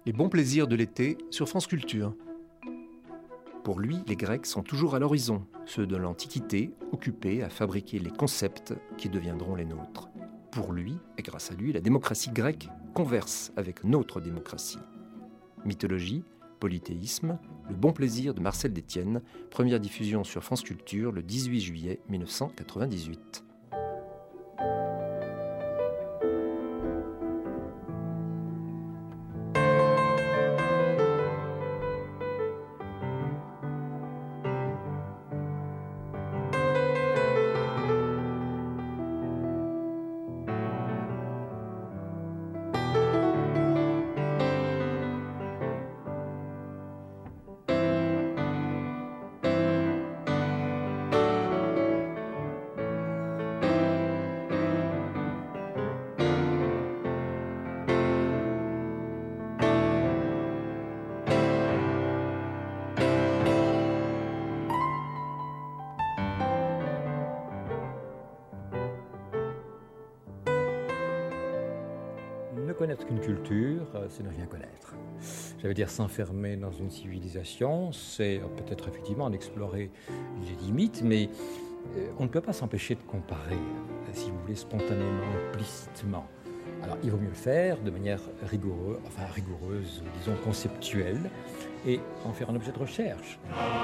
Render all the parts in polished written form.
Les bons plaisirs de l'été sur France Culture. Pour lui, les Grecs sont toujours à l'horizon, ceux de l'Antiquité, occupés à fabriquer les concepts qui deviendront les nôtres. Pour lui, et grâce à lui, la démocratie grecque converse avec notre démocratie. Mythologie, polythéisme, le bon plaisir de Marcel Détienne, première diffusion sur France Culture le 18 juillet 1998. Ne connaître qu'une culture, c'est ne rien connaître. J'allais dire s'enfermer dans une civilisation, c'est peut-être effectivement en explorer les limites, mais on ne peut pas s'empêcher de comparer, si vous voulez, spontanément, implicitement. Alors il vaut mieux le faire de manière rigoureuse, disons conceptuelle, et en faire un objet de recherche.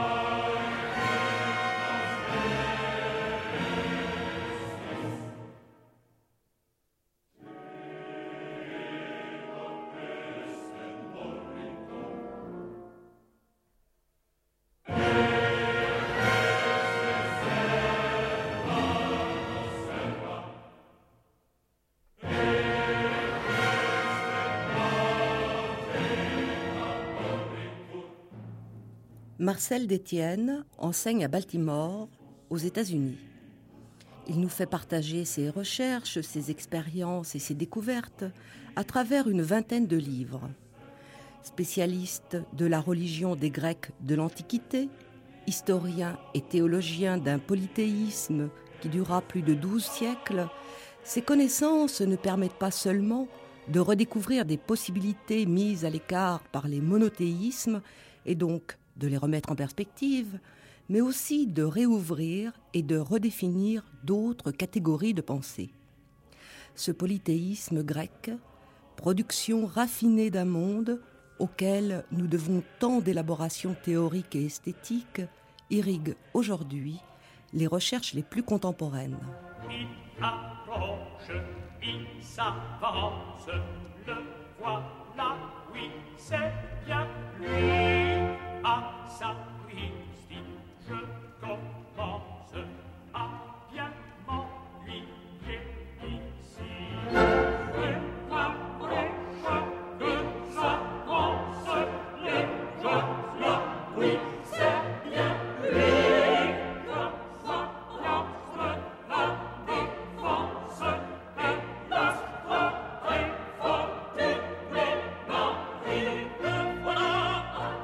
Marcel Détienne enseigne à Baltimore, aux États-Unis. Il nous fait partager ses recherches, ses expériences et ses découvertes à travers une vingtaine de livres. Spécialiste de la religion des Grecs de l'Antiquité, historien et théologien d'un polythéisme qui dura plus de 12 siècles, ses connaissances ne permettent pas seulement de redécouvrir des possibilités mises à l'écart par les monothéismes et donc de les remettre en perspective, mais aussi de réouvrir et de redéfinir d'autres catégories de pensée. Ce polythéisme grec, production raffinée d'un monde auquel nous devons tant d'élaborations théoriques et esthétiques, irrigue aujourd'hui les recherches les plus contemporaines. Il approche, il s'avance, le voilà, oui, c'est bien lui. À sapristi, je commence à bien m'ennuyer ici. Et après que s'avancent les gens là, oui, c'est bien lui. La science, la défense et l'astre très fortuné Marie. Le voilà.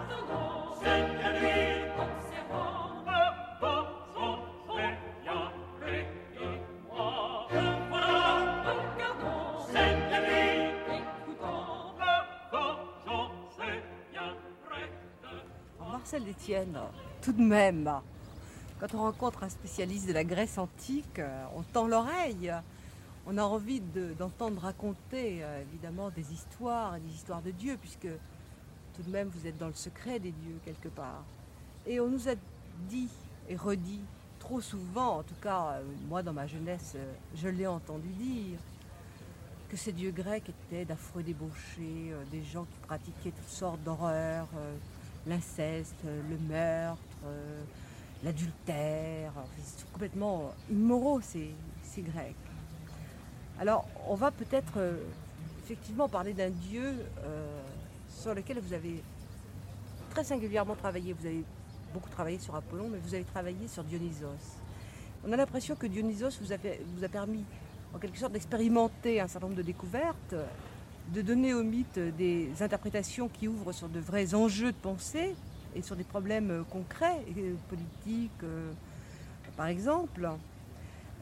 Marcel Détienne, tout de même, quand on rencontre un spécialiste de la Grèce antique, on tend l'oreille. On a envie d'entendre raconter, évidemment, des histoires de Dieu, puisque tout de même, vous êtes dans le secret des dieux, quelque part. Et on nous a dit et redit trop souvent, en tout cas, moi, dans ma jeunesse, je l'ai entendu dire, que ces dieux grecs étaient d'affreux débauchés, des gens qui pratiquaient toutes sortes d'horreurs, l'inceste, le meurtre, l'adultère. Ils sont complètement immoraux, ces Grecs. Alors, on va peut-être effectivement parler d'un dieu sur lequel vous avez très singulièrement travaillé. Vous avez beaucoup travaillé sur Apollon, mais vous avez travaillé sur Dionysos. On a l'impression que Dionysos vous a permis, en quelque sorte, d'expérimenter un certain nombre de découvertes, de donner au mythe des interprétations qui ouvrent sur de vrais enjeux de pensée et sur des problèmes concrets, politiques, par exemple.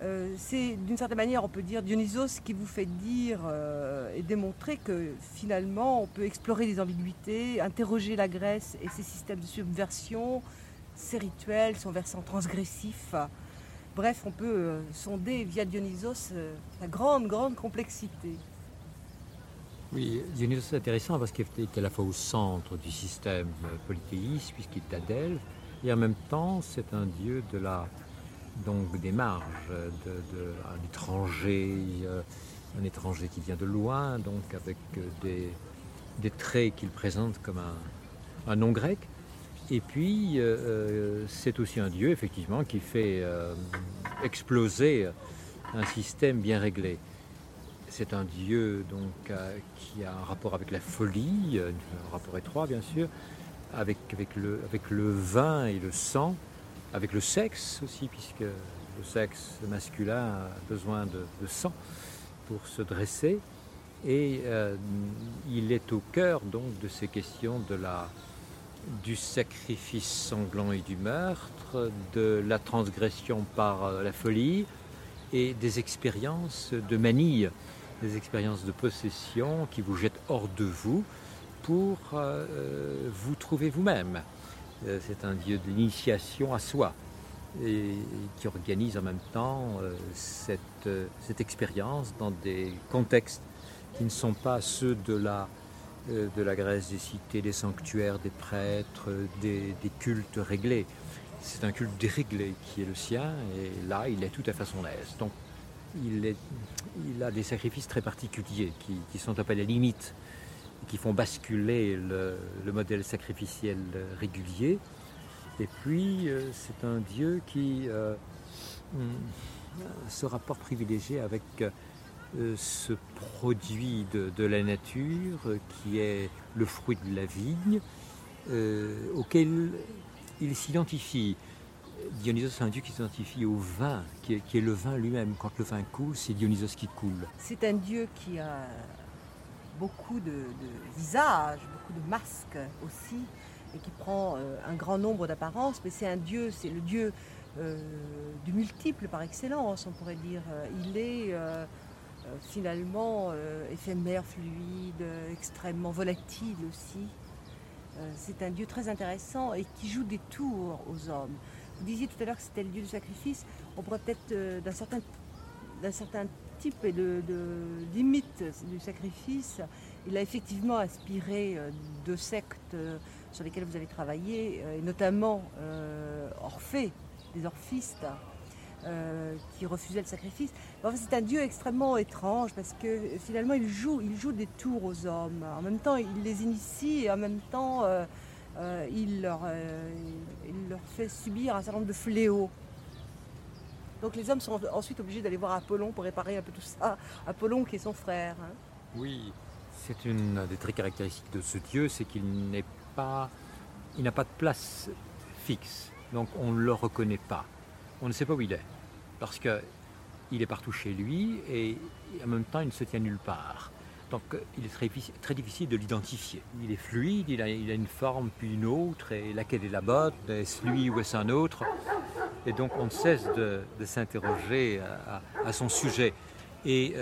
C'est d'une certaine manière, on peut dire, Dionysos qui vous fait dire et démontrer que finalement on peut explorer les ambiguïtés, interroger la Grèce et ses systèmes de subversion, ses rituels, son versant transgressif. Bref, on peut sonder via Dionysos la grande complexité. Oui, Dionysos est intéressant parce qu'il est à la fois au centre du système polythéiste, puisqu'il est à Delphes, et en même temps, c'est un dieu de donc des marges, un étranger qui vient de loin, donc avec des traits qu'il présente comme un nom grec. Et puis, c'est aussi un dieu, effectivement, qui fait exploser un système bien réglé. C'est un dieu donc, qui a un rapport avec la folie, un rapport étroit bien sûr, avec le vin et le sang, avec le sexe aussi, puisque le sexe masculin a besoin de sang pour se dresser. Et il est au cœur donc de ces questions du sacrifice sanglant et du meurtre, de la transgression par la folie et des expériences de manie, des expériences de possession qui vous jettent hors de vous pour vous trouver vous-même. C'est un dieu de l'initiation à soi et qui organise en même temps cette expérience dans des contextes qui ne sont pas ceux de la Grèce des cités, des sanctuaires, des prêtres, des cultes réglés. C'est un culte déréglé qui est le sien et là il est tout à fait à son aise. Donc il a des sacrifices très particuliers qui sont un peu à la limite, qui font basculer le modèle sacrificiel régulier. Et puis, c'est un Dieu qui ce rapport privilégié avec ce produit de la nature qui est le fruit de la vigne, auquel il s'identifie. Dionysos, c'est un dieu qui s'identifie au vin, qui est le vin lui-même. Quand le vin coule, c'est Dionysos qui coule. C'est un dieu qui a beaucoup de visages, beaucoup de masques aussi, et qui prend un grand nombre d'apparences, mais c'est le dieu du multiple par excellence, on pourrait dire. Il est finalement éphémère, fluide, extrêmement volatile aussi. C'est un dieu très intéressant et qui joue des tours aux hommes. Vous disiez tout à l'heure que c'était le dieu du sacrifice. On pourrait peut-être d'un certain type et de limite du sacrifice. Il a effectivement inspiré deux sectes sur lesquelles vous avez travaillé, et notamment Orphée, des orphistes, qui refusaient le sacrifice. Enfin, c'est un dieu extrêmement étrange parce que finalement il joue des tours aux hommes. En même temps, il les initie et en même temps il leur fait subir un certain nombre de fléaux. Donc les hommes sont ensuite obligés d'aller voir Apollon pour réparer un peu tout ça. Apollon qui est son frère. Hein. Oui, c'est une des traits caractéristiques de ce dieu, c'est qu'il n'a pas de place fixe. Donc on ne le reconnaît pas. On ne sait pas où il est. Parce qu'il est partout chez lui et en même temps il ne se tient nulle part. Donc il est très difficile de l'identifier. Il est fluide, il a une forme puis une autre, et laquelle est la bonne, est-ce lui ou est-ce un autre? Et donc on ne cesse de s'interroger à son sujet. Et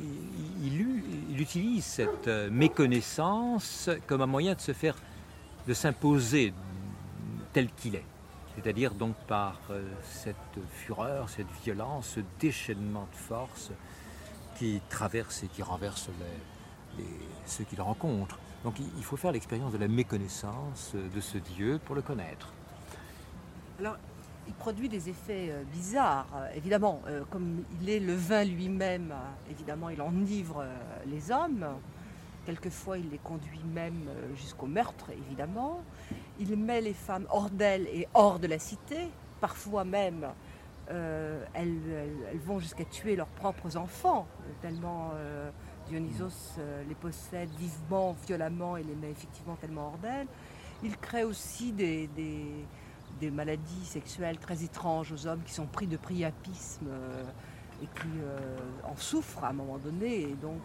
il utilise cette méconnaissance comme un moyen de s'imposer tel qu'il est. C'est-à-dire donc par cette fureur, cette violence, ce déchaînement de force qui traverse et qui renverse ceux qui le rencontrent. Donc il faut faire l'expérience de la méconnaissance de ce Dieu pour le connaître. Alors, il produit des effets bizarres, évidemment. Comme il est le vin lui-même, évidemment, il enivre les hommes. Quelquefois, il les conduit même jusqu'au meurtre, évidemment. Il met les femmes hors d'elle et hors de la cité. Parfois même, elles vont jusqu'à tuer leurs propres enfants, tellement Dionysos les possède vivement, violemment, et les met effectivement tellement hors d'elle. Il crée aussi des maladies sexuelles très étranges aux hommes qui sont pris de priapisme et qui en souffrent à un moment donné. Et donc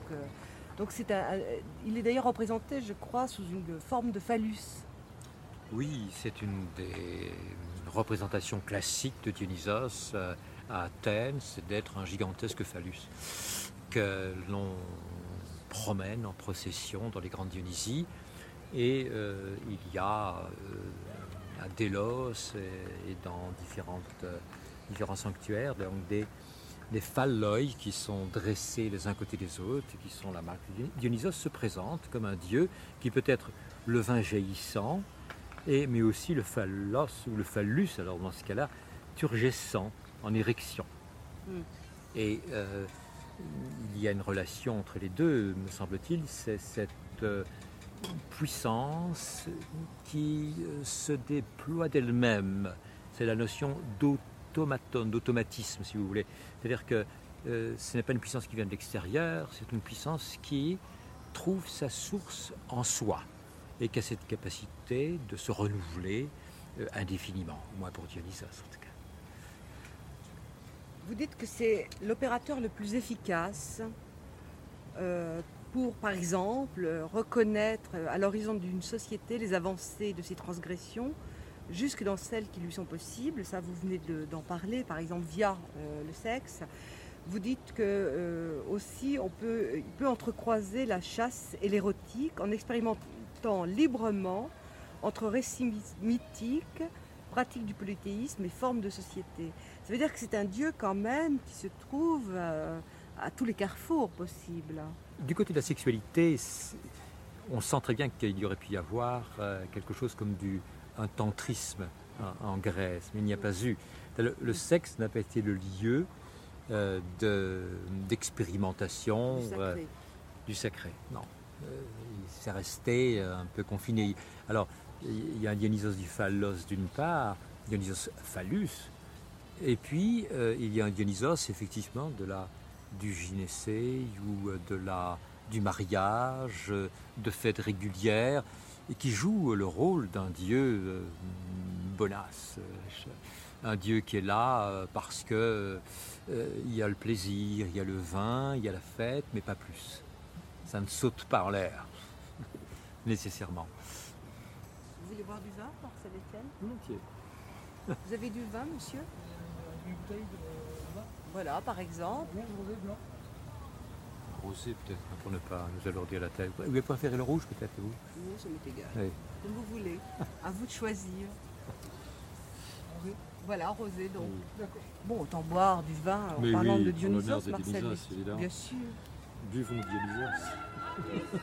il est d'ailleurs représenté, je crois, sous une forme de phallus. Oui, c'est une des représentations classiques de Dionysos, à Athènes, c'est d'être un gigantesque phallus que l'on promène en procession dans les grandes Dionysies. Et il y a à Délos et dans différents sanctuaires donc des phalloi qui sont dressés les uns côté des autres, qui sont la marque. Dionysos se présente comme un dieu qui peut être le vin jaillissant, mais aussi le phallos ou le phallus, alors dans ce cas-là, turgescent, en érection. Et il y a une relation entre les deux, me semble-t-il, c'est cette puissance qui se déploie d'elle-même. C'est la notion d'automatisme, si vous voulez. C'est-à-dire que ce n'est pas une puissance qui vient de l'extérieur, c'est une puissance qui trouve sa source en soi et qui a cette capacité de se renouveler indéfiniment, au moins pour Dionysos en tout cas. Vous dites que c'est l'opérateur le plus efficace pour, par exemple, reconnaître à l'horizon d'une société les avancées de ses transgressions, jusque dans celles qui lui sont possibles. Ça, vous venez d'en parler, par exemple, via le sexe. Vous dites que aussi, il peut entrecroiser la chasse et l'érotique en expérimentant librement entre récits mythiques, pratiques du polythéisme et formes de société. Ça veut dire que c'est un dieu quand même qui se trouve à tous les carrefours possibles. Du côté de la sexualité, on sent très bien qu'il y aurait pu y avoir quelque chose comme un tantrisme en Grèce, mais il n'y a pas eu. Le sexe n'a pas été le lieu d'expérimentation du sacré. Non, c'est resté un peu confiné. Alors, il y a un Dionysos du phallos d'une part, Dionysos phallus, et puis il y a un Dionysos effectivement du gynécée ou du mariage, de fêtes régulières, et qui joue le rôle d'un dieu bonasse, un dieu qui est là parce que il y a le plaisir, il y a le vin, il y a la fête, mais pas plus. Ça ne saute pas en l'air, nécessairement. Vous voulez boire du vin, Marcel Etienne ? Volontiers. Vous avez du vin, monsieur ? Une bouteille de vin. Voilà, par exemple. Rouge, rosé, blanc. Rosé peut-être, pour ne pas nous alourdir la tête. Vous avez préféré le rouge peut-être, vous ? Non, ça m'est égal. Oui. Comme vous voulez. À vous de choisir. Rosé. Voilà, rosé donc. Oui. D'accord. Bon, autant boire du vin en Mais parlant oui, de en Dionysos, l'honneur de Marcel. Dionysos, évidemment. Bien sûr. Buvons Dionysos.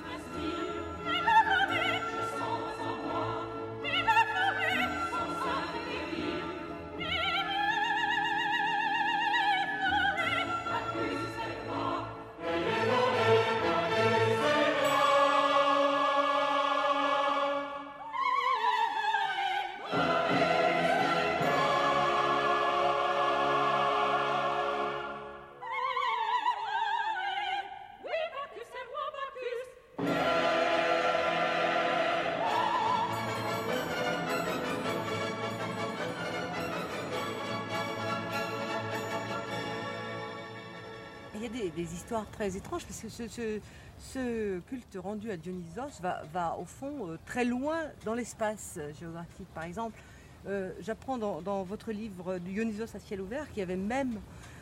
Il y a des histoires très étranges parce que ce culte rendu à Dionysos va au fond très loin dans l'espace géographique. Par exemple, j'apprends dans votre livre Dionysos à ciel ouvert qu'il y avait même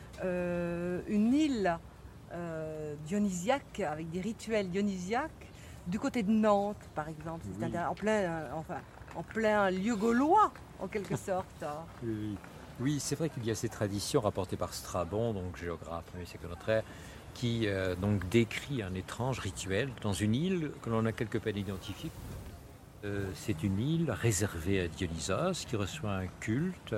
une île dionysiaque avec des rituels dionysiaques du côté de Nantes, par exemple. Oui. C'est-à-dire en plein lieu gaulois, en quelque sorte. Oui, c'est vrai qu'il y a ces traditions rapportées par Strabon, donc géographe, premier siècle de notre ère, qui donc décrit un étrange rituel dans une île que l'on a quelque peu identifiée. C'est une île réservée à Dionysos qui reçoit un culte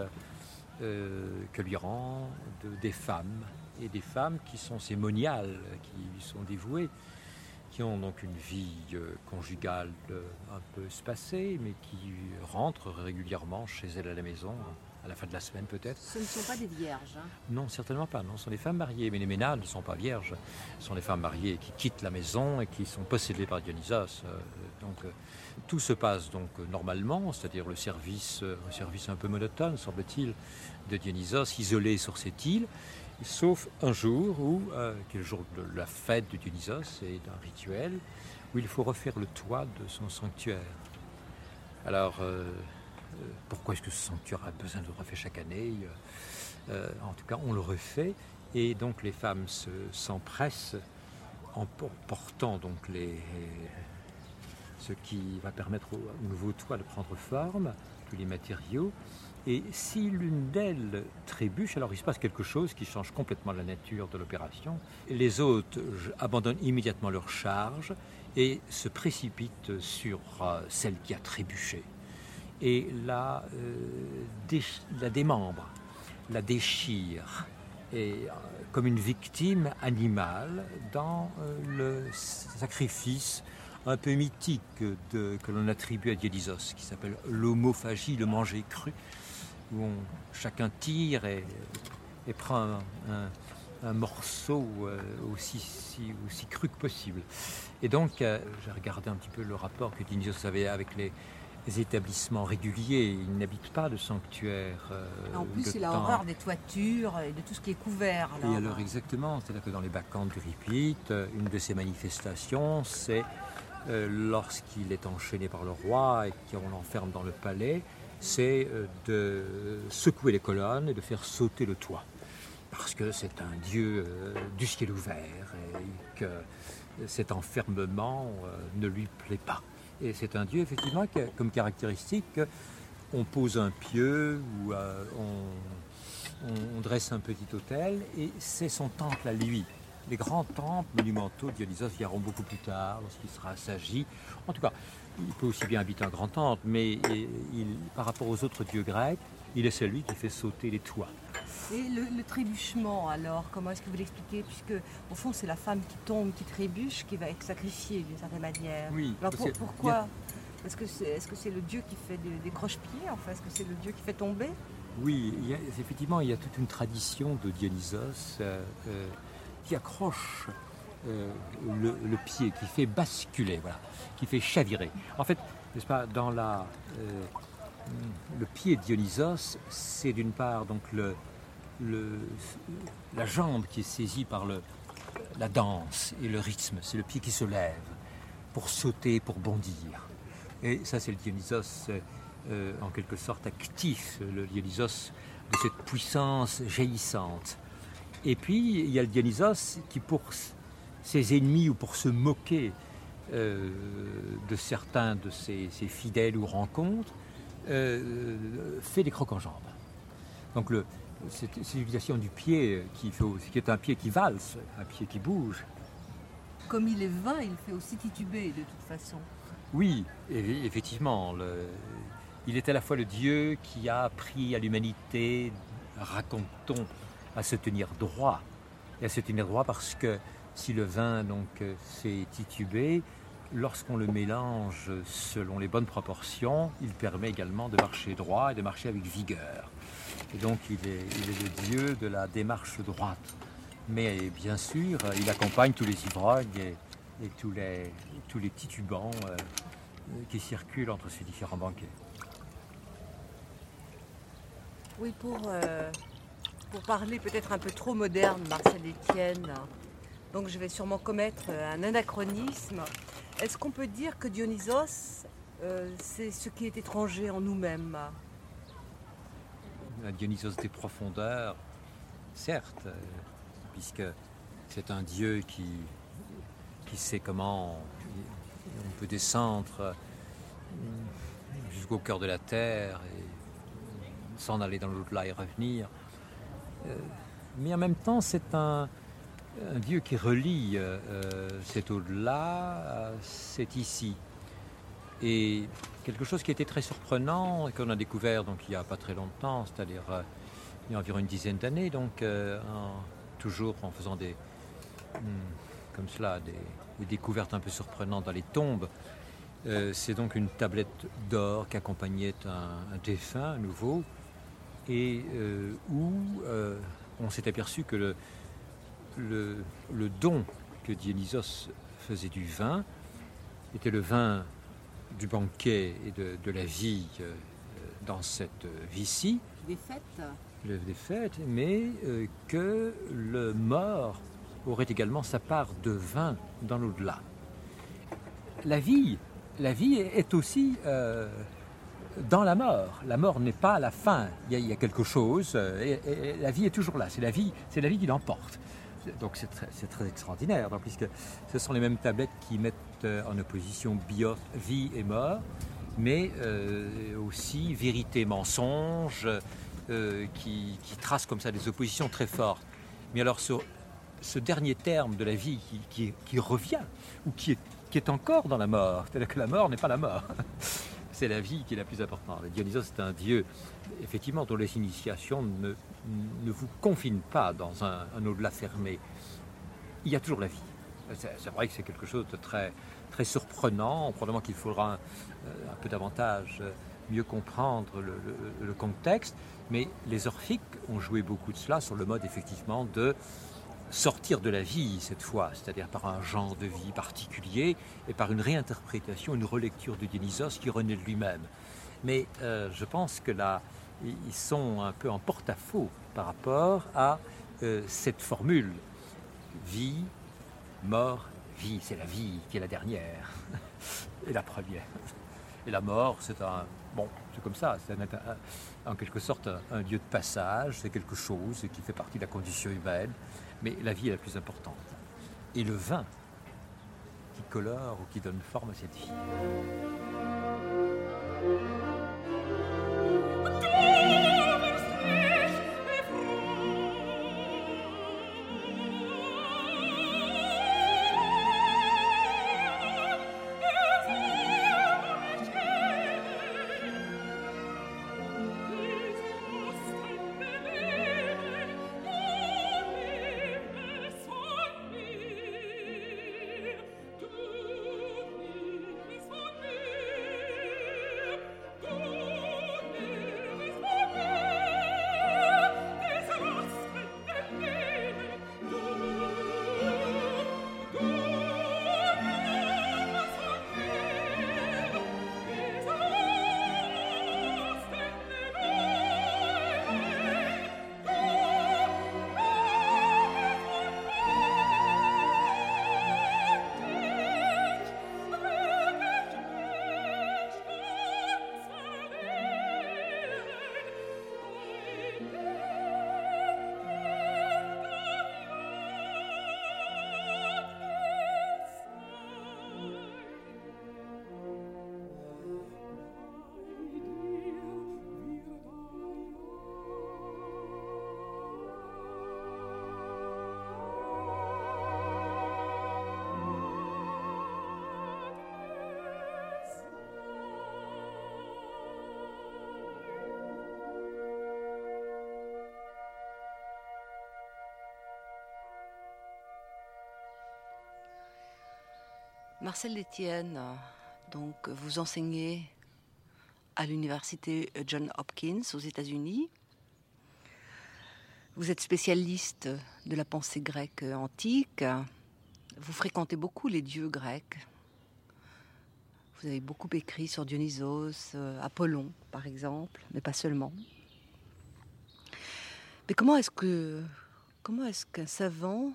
que lui rendent des femmes, et des femmes qui sont ses moniales, qui lui sont dévouées, qui ont donc une vie conjugale un peu espacée, mais qui rentrent régulièrement chez elles à la maison, à la fin de la semaine peut-être. Ce ne sont pas des vierges. Hein. Non, certainement pas. Non, ce sont des femmes mariées, mais les ménades ne sont pas vierges. Ce sont des femmes mariées qui quittent la maison et qui sont possédées par Dionysos. Tout se passe donc normalement, c'est-à-dire le service un peu monotone, semble-t-il, de Dionysos, isolé sur cette île, sauf un jour où, qui est le jour de la fête de Dionysos et d'un rituel, où il faut refaire le toit de son sanctuaire. Alors, Pourquoi est-ce que ce sanctuaire a besoin d'être refait chaque année? En tout cas, on le refait. Et donc les femmes s'empressent en portant donc ce qui va permettre au nouveau toit de prendre forme, tous les matériaux. Et si l'une d'elles trébuche, alors il se passe quelque chose qui change complètement la nature de l'opération. Les autres abandonnent immédiatement leur charge et se précipitent sur celle qui a trébuché. Et la démembre, la déchire, et comme une victime animale dans le sacrifice un peu mythique que l'on attribue à Dionysos, qui s'appelle l'homophagie, le manger cru, où chacun tire et prend un morceau aussi cru que possible. Et donc, j'ai regardé un petit peu le rapport que Dionysos avait avec les établissements réguliers. Il n'habite pas de sanctuaire. En plus, il a horreur des toitures et de tout ce qui est couvert. Et alors, exactement, c'est-à-dire que dans les bacchantes d'Euripide, une de ses manifestations, c'est lorsqu'il est enchaîné par le roi et qu'on l'enferme dans le palais, c'est de secouer les colonnes et de faire sauter le toit. Parce que c'est un dieu du ciel ouvert et que cet enfermement ne lui plaît pas. Et c'est un dieu, effectivement, qui a comme caractéristique on pose un pieu ou on dresse un petit autel et c'est son temple à lui. Les grands temples monumentaux de Dionysos viendront beaucoup plus tard, lorsqu'il sera assagi. En tout cas, il peut aussi bien habiter un grand temple, mais par rapport aux autres dieux grecs, il est celui qui fait sauter les toits. Et le trébuchement, alors, comment est-ce que vous l'expliquez? Puisque, au fond, c'est la femme qui tombe, qui trébuche, qui va être sacrifiée d'une certaine manière. Oui. Alors, pourquoi? Est-ce que c'est le dieu qui fait des croche-pieds? Enfin, est-ce que c'est le dieu qui fait tomber? Oui, effectivement, il y a toute une tradition de Dionysos qui accroche le pied, qui fait basculer, voilà, qui fait chavirer. En fait, n'est-ce pas, dans le pied de Dionysos, c'est d'une part donc la jambe qui est saisie par la danse et le rythme, c'est le pied qui se lève pour sauter, pour bondir. Et ça, c'est le Dionysos en quelque sorte actif, le Dionysos de cette puissance jaillissante. Et puis, il y a le Dionysos qui, pour ses ennemis ou pour se moquer de certains de ses fidèles ou rencontres, fait des crocs en jambes. Donc, cette utilisation du pied qui est un pied qui valse, un pied qui bouge. Comme il est vain, il fait aussi tituber de toute façon. Oui, effectivement. Il est à la fois le Dieu qui a appris à l'humanité, raconte-t-on, à se tenir droit. Et à se tenir droit parce que si le vin donc fait tituber, lorsqu'on le mélange selon les bonnes proportions, il permet également de marcher droit et de marcher avec vigueur. Et donc il est le Dieu de la démarche droite. Mais bien sûr, il accompagne tous les ivrognes et tous les titubants qui circulent entre ces différents banquets. Oui, pour parler peut-être un peu trop moderne, Marcel Estienne, donc je vais sûrement commettre un anachronisme. Est-ce qu'on peut dire que Dionysos, c'est ce qui est étranger en nous-mêmes? Un Dionysos des profondeurs, certes, puisque c'est un dieu qui sait comment on peut descendre jusqu'au cœur de la terre et s'en aller dans l'au-delà et revenir. Mais en même temps, c'est un Dieu qui relie cet au-delà, c'est ici. Et quelque chose qui était très surprenant et qu'on a découvert donc, il n'y a pas très longtemps, c'est-à-dire il y a environ une dizaine d'années, donc toujours en faisant des découvertes un peu surprenantes dans les tombes. C'est donc une tablette d'or qui accompagnait un défunt à nouveau et où on s'est aperçu que le don que Dionysos faisait du vin était le vin du banquet et de la vie dans cette vie-ci. Des fêtes. Des fêtes, mais que le mort aurait également sa part de vin dans l'au-delà. La vie est aussi dans la mort n'est pas la fin. Il y a quelque chose, et la vie est toujours là. C'est la vie qui l'emporte. Donc c'est très extraordinaire, donc, puisque ce sont les mêmes tablettes qui mettent en opposition vie et mort, mais aussi vérité, mensonge, qui tracent comme ça des oppositions très fortes. Mais alors ce dernier terme de la vie qui revient, ou qui est encore dans la mort, c'est-à-dire que la mort n'est pas la mort. C'est la vie qui est la plus importante. Et Dionysos, c'est un dieu, effectivement, dont les initiations ne vous confinent pas dans un au-delà fermé. Il y a toujours la vie. C'est vrai que c'est quelque chose de très, très surprenant. Probablement qu'il faudra un peu davantage mieux comprendre le contexte. Mais les Orphiques ont joué beaucoup de cela sur le mode, effectivement, de sortir de la vie cette fois, c'est-à-dire par un genre de vie particulier et par une réinterprétation, une relecture de Dionysos qui renaît de lui-même. Mais je pense que là, ils sont un peu en porte-à-faux par rapport à cette formule vie, mort, vie. C'est la vie qui est la dernière et la première. Et la mort, c'est comme ça, c'est en quelque sorte un lieu de passage, c'est quelque chose qui fait partie de la condition humaine. Mais la vie est la plus importante. Et le vin qui colore ou qui donne forme à cette vie. Marcel Estienne, donc vous enseignez à l'université Johns Hopkins aux États-Unis. Vous êtes spécialiste de la pensée grecque antique. Vous fréquentez beaucoup les dieux grecs. Vous avez beaucoup écrit sur Dionysos, Apollon par exemple, mais pas seulement. Mais comment est-ce qu'un savant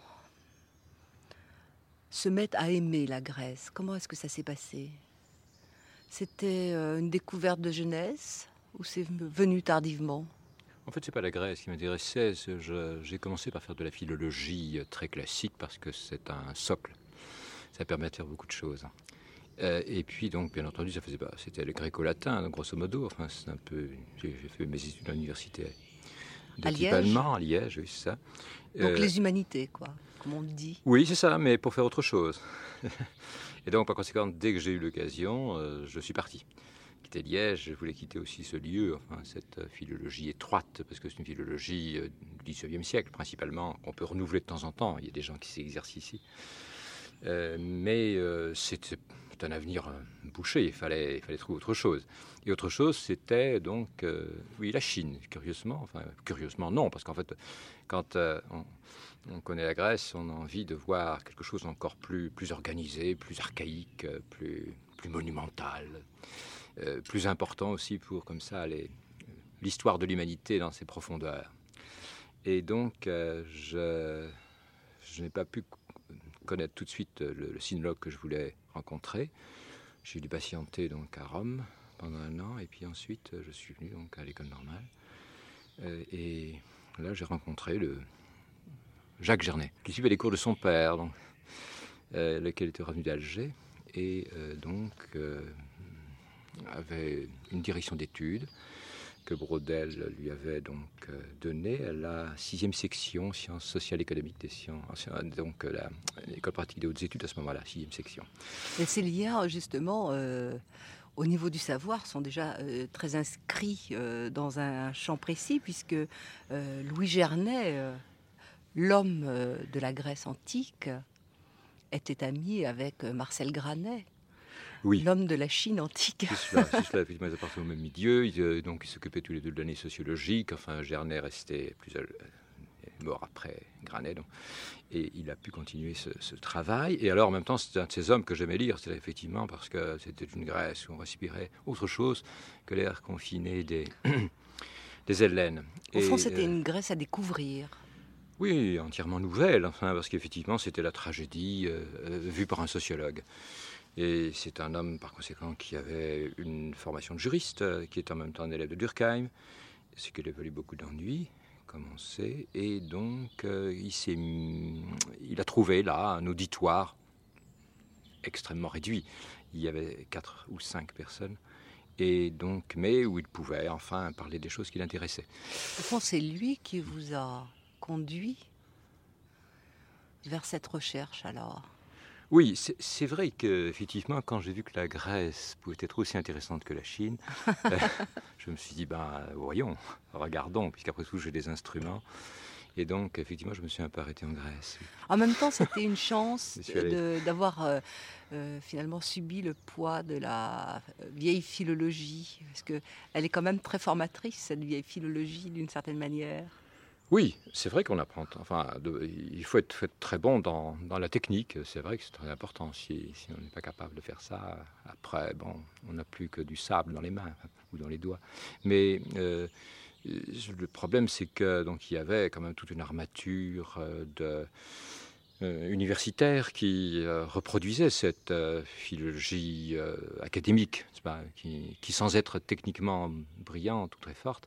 se met à aimer la Grèce? Comment est-ce que ça s'est passé? C'était une découverte de jeunesse ou c'est venu tardivement? En fait, c'est pas la Grèce qui m'intéressait. J'ai commencé par faire de la philologie très classique parce que c'est un socle. Ça permet de faire beaucoup de choses. Et puis, donc, bien entendu, c'était le gréco-latin, grosso modo. Enfin, c'est un peu. J'ai fait mes études à l'université de type allemand, à Liège, oui, c'est ça. Donc les humanités, quoi, comme on le dit. Oui, c'est ça, mais pour faire autre chose. Et donc, par conséquent, dès que j'ai eu l'occasion, je suis parti. Quitter Liège, je voulais quitter aussi ce lieu, enfin, cette philologie étroite, parce que c'est une philologie du XIXe siècle, principalement, qu'on peut renouveler de temps en temps. Il y a des gens qui s'exercent ici. Mais c'est un avenir bouché, il fallait trouver autre chose. Et autre chose, c'était donc, la Chine, curieusement. Enfin, curieusement, non, parce qu'en fait, quand on connaît la Grèce, on a envie de voir quelque chose encore plus organisé, plus archaïque, plus monumental, plus important aussi pour, comme ça, l'histoire de l'humanité dans ses profondeurs. Et donc, je n'ai pas pu connaître tout de suite le sinologue que je voulais rencontrer. J'ai dû patienter donc à Rome pendant 1 an, et puis ensuite je suis venu donc à l'école normale. Et là j'ai rencontré le Jacques Gernet, qui suivait les cours de son père, donc, lequel était revenu d'Alger, et avait une direction d'études que Braudel lui avait donc donnée à la 6e section sciences sociales et économiques des sciences, donc l'école pratique des hautes études à ce moment-là, 6e section. Et ces liens, justement, au niveau du savoir, sont déjà très inscrits dans un champ précis, puisque Louis Gernet, l'homme de la Grèce antique, était ami avec Marcel Granet. Oui. L'homme de la Chine antique. C'est cela, effectivement, ils appartenaient au même milieu, donc ils s'occupaient tous les deux de l'année sociologique, enfin Gernet restait mort après Granet, donc, et il a pu continuer ce travail, et alors en même temps c'était un de ces hommes que j'aimais lire, c'était effectivement parce que c'était une Grèce où on respirait autre chose que l'air confiné des Hellènes. Au fond c'était une Grèce à découvrir. Oui, entièrement nouvelle, enfin, parce qu'effectivement c'était la tragédie vue par un sociologue. Et c'est un homme, par conséquent, qui avait une formation de juriste, qui est en même temps un élève de Durkheim, ce qui lui a valu beaucoup d'ennuis, comme on sait. Et donc, il a trouvé là un auditoire extrêmement réduit. Il y avait 4 ou 5 personnes, et donc, mais où il pouvait enfin parler des choses qui l'intéressaient. Au fond, c'est lui qui vous a conduit vers cette recherche, alors. Oui, c'est vrai qu'effectivement, quand j'ai vu que la Grèce pouvait être aussi intéressante que la Chine, je me suis dit, voyons, regardons, puisqu'après tout, j'ai des instruments. Et donc, effectivement, je me suis un peu arrêté en Grèce. En même temps, c'était une chance d'avoir finalement subi le poids de la vieille philologie, parce qu'elle est quand même très formatrice, cette vieille philologie, d'une certaine manière. Oui, c'est vrai qu'on apprend. Enfin, il faut être très bon dans la technique. C'est vrai que c'est très important. Si on n'est pas capable de faire ça, après, on n'a plus que du sable dans les mains ou dans les doigts. Mais le problème, c'est que donc il y avait quand même toute une armature universitaire qui reproduisait cette philologie académique, qui sans être techniquement brillante ou très forte.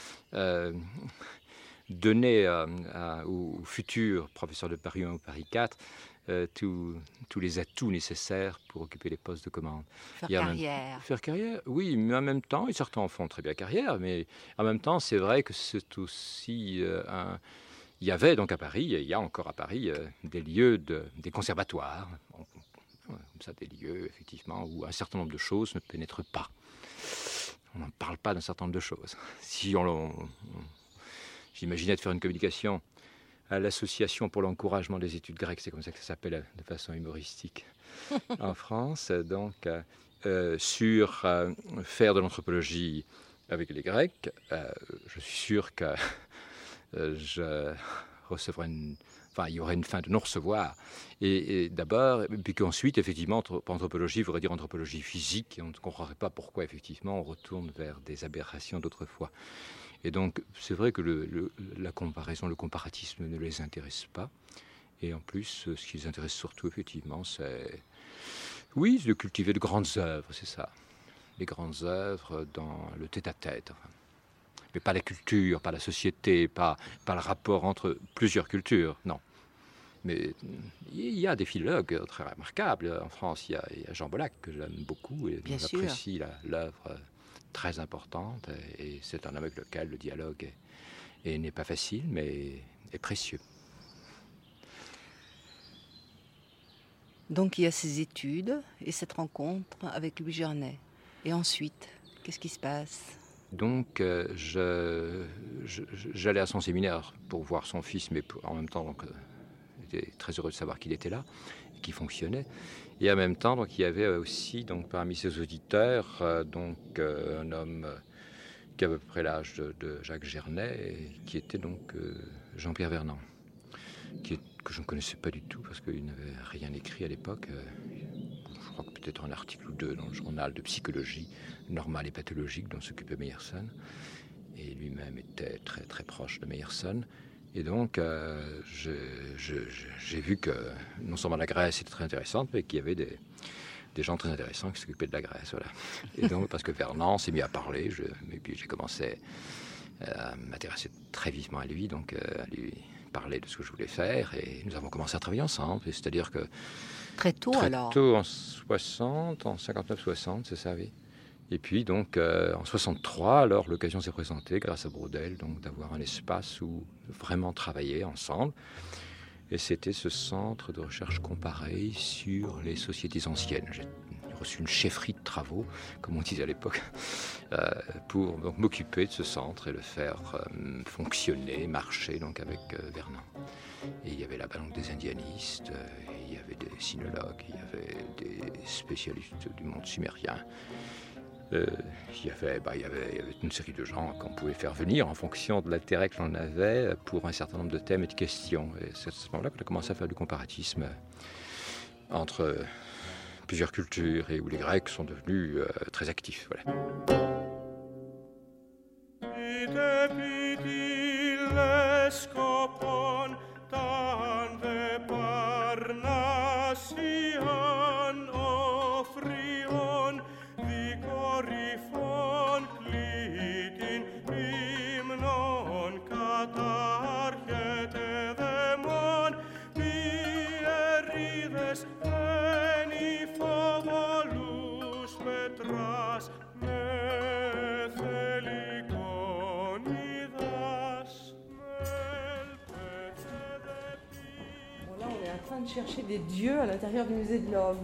Donner aux futurs professeurs de Paris 1 ou Paris 4 tous les atouts nécessaires pour occuper les postes de commande. Faire carrière, oui, mais en même temps, et certains en font très bien carrière, mais en même temps, c'est vrai que c'est aussi il y avait donc à Paris, il y a encore à Paris des lieux, des conservatoires, comme ça, des lieux, effectivement, où un certain nombre de choses ne pénètrent pas. On n'en parle pas d'un certain nombre de choses. Si j'imaginais de faire une communication à l'Association pour l'encouragement des études grecques, c'est comme ça que ça s'appelle de façon humoristique en France, donc sur faire de l'anthropologie avec les Grecs, je suis sûr que je recevrais il y aurait une fin de non-recevoir. Et d'abord, puis qu'ensuite, effectivement, anthropologie voudrait dire anthropologie physique, et on ne comprendrait pas pourquoi, effectivement, on retourne vers des aberrations d'autrefois. Et donc, c'est vrai que la comparaison, le comparatisme ne les intéresse pas. Et en plus, ce qui les intéresse surtout, effectivement, c'est de cultiver de grandes œuvres, c'est ça. Les grandes œuvres dans le tête-à-tête. Enfin. Mais pas la culture, pas la société, pas le rapport entre plusieurs cultures, non. Mais il y a des philologues très remarquables. En France, il y a Jean Bollack, que j'aime beaucoup, et j'apprécie l'œuvre très importante, et c'est un homme avec lequel le dialogue n'est pas facile, mais est précieux. Donc il y a ces études et cette rencontre avec Louis Gernet. Et ensuite, qu'est-ce qui se passe ? Donc j'allais à son séminaire pour voir son fils, mais en même temps, j'étais très heureux de savoir qu'il était là et qu'il fonctionnait. Et en même temps, donc, il y avait aussi donc, parmi ses auditeurs un homme qui avait à peu près l'âge de Jacques Gernet, et qui était donc Jean-Pierre Vernant, que je ne connaissais pas du tout parce qu'il n'avait rien écrit à l'époque. Je crois que peut-être un article ou deux dans le journal de psychologie normale et pathologique dont s'occupait Meyerson. Et lui-même était très très proche de Meyerson. Et donc, j'ai vu que non seulement la Grèce était très intéressante, mais qu'il y avait des gens très intéressants qui s'occupaient de la Grèce. Voilà. Et donc, parce que Vernon s'est mis à parler, et puis j'ai commencé à m'intéresser très vivement à lui, donc à lui parler de ce que je voulais faire, et nous avons commencé à travailler ensemble. C'est-à-dire que Très tôt alors. tôt, en 59-60, c'est ça, oui. Et puis donc en 63, alors l'occasion s'est présentée grâce à Braudel, donc d'avoir un espace où vraiment travailler ensemble. Et c'était ce centre de recherche comparée sur les sociétés anciennes. J'ai reçu une chefferie de travaux, comme on disait à l'époque, pour donc m'occuper de ce centre et le faire fonctionner, marcher donc avec Vernon. Et il y avait là-bas donc des indianistes, il y avait des sinologues, il y avait des spécialistes du monde sumérien. Il y avait une série de gens qu'on pouvait faire venir en fonction de l'intérêt que l'on avait pour un certain nombre de thèmes et de questions. Et c'est à ce moment-là qu'on a commencé à faire du comparatisme entre plusieurs cultures et où les Grecs sont devenus très actifs. Voilà. De chercher des dieux à l'intérieur du musée de l'homme.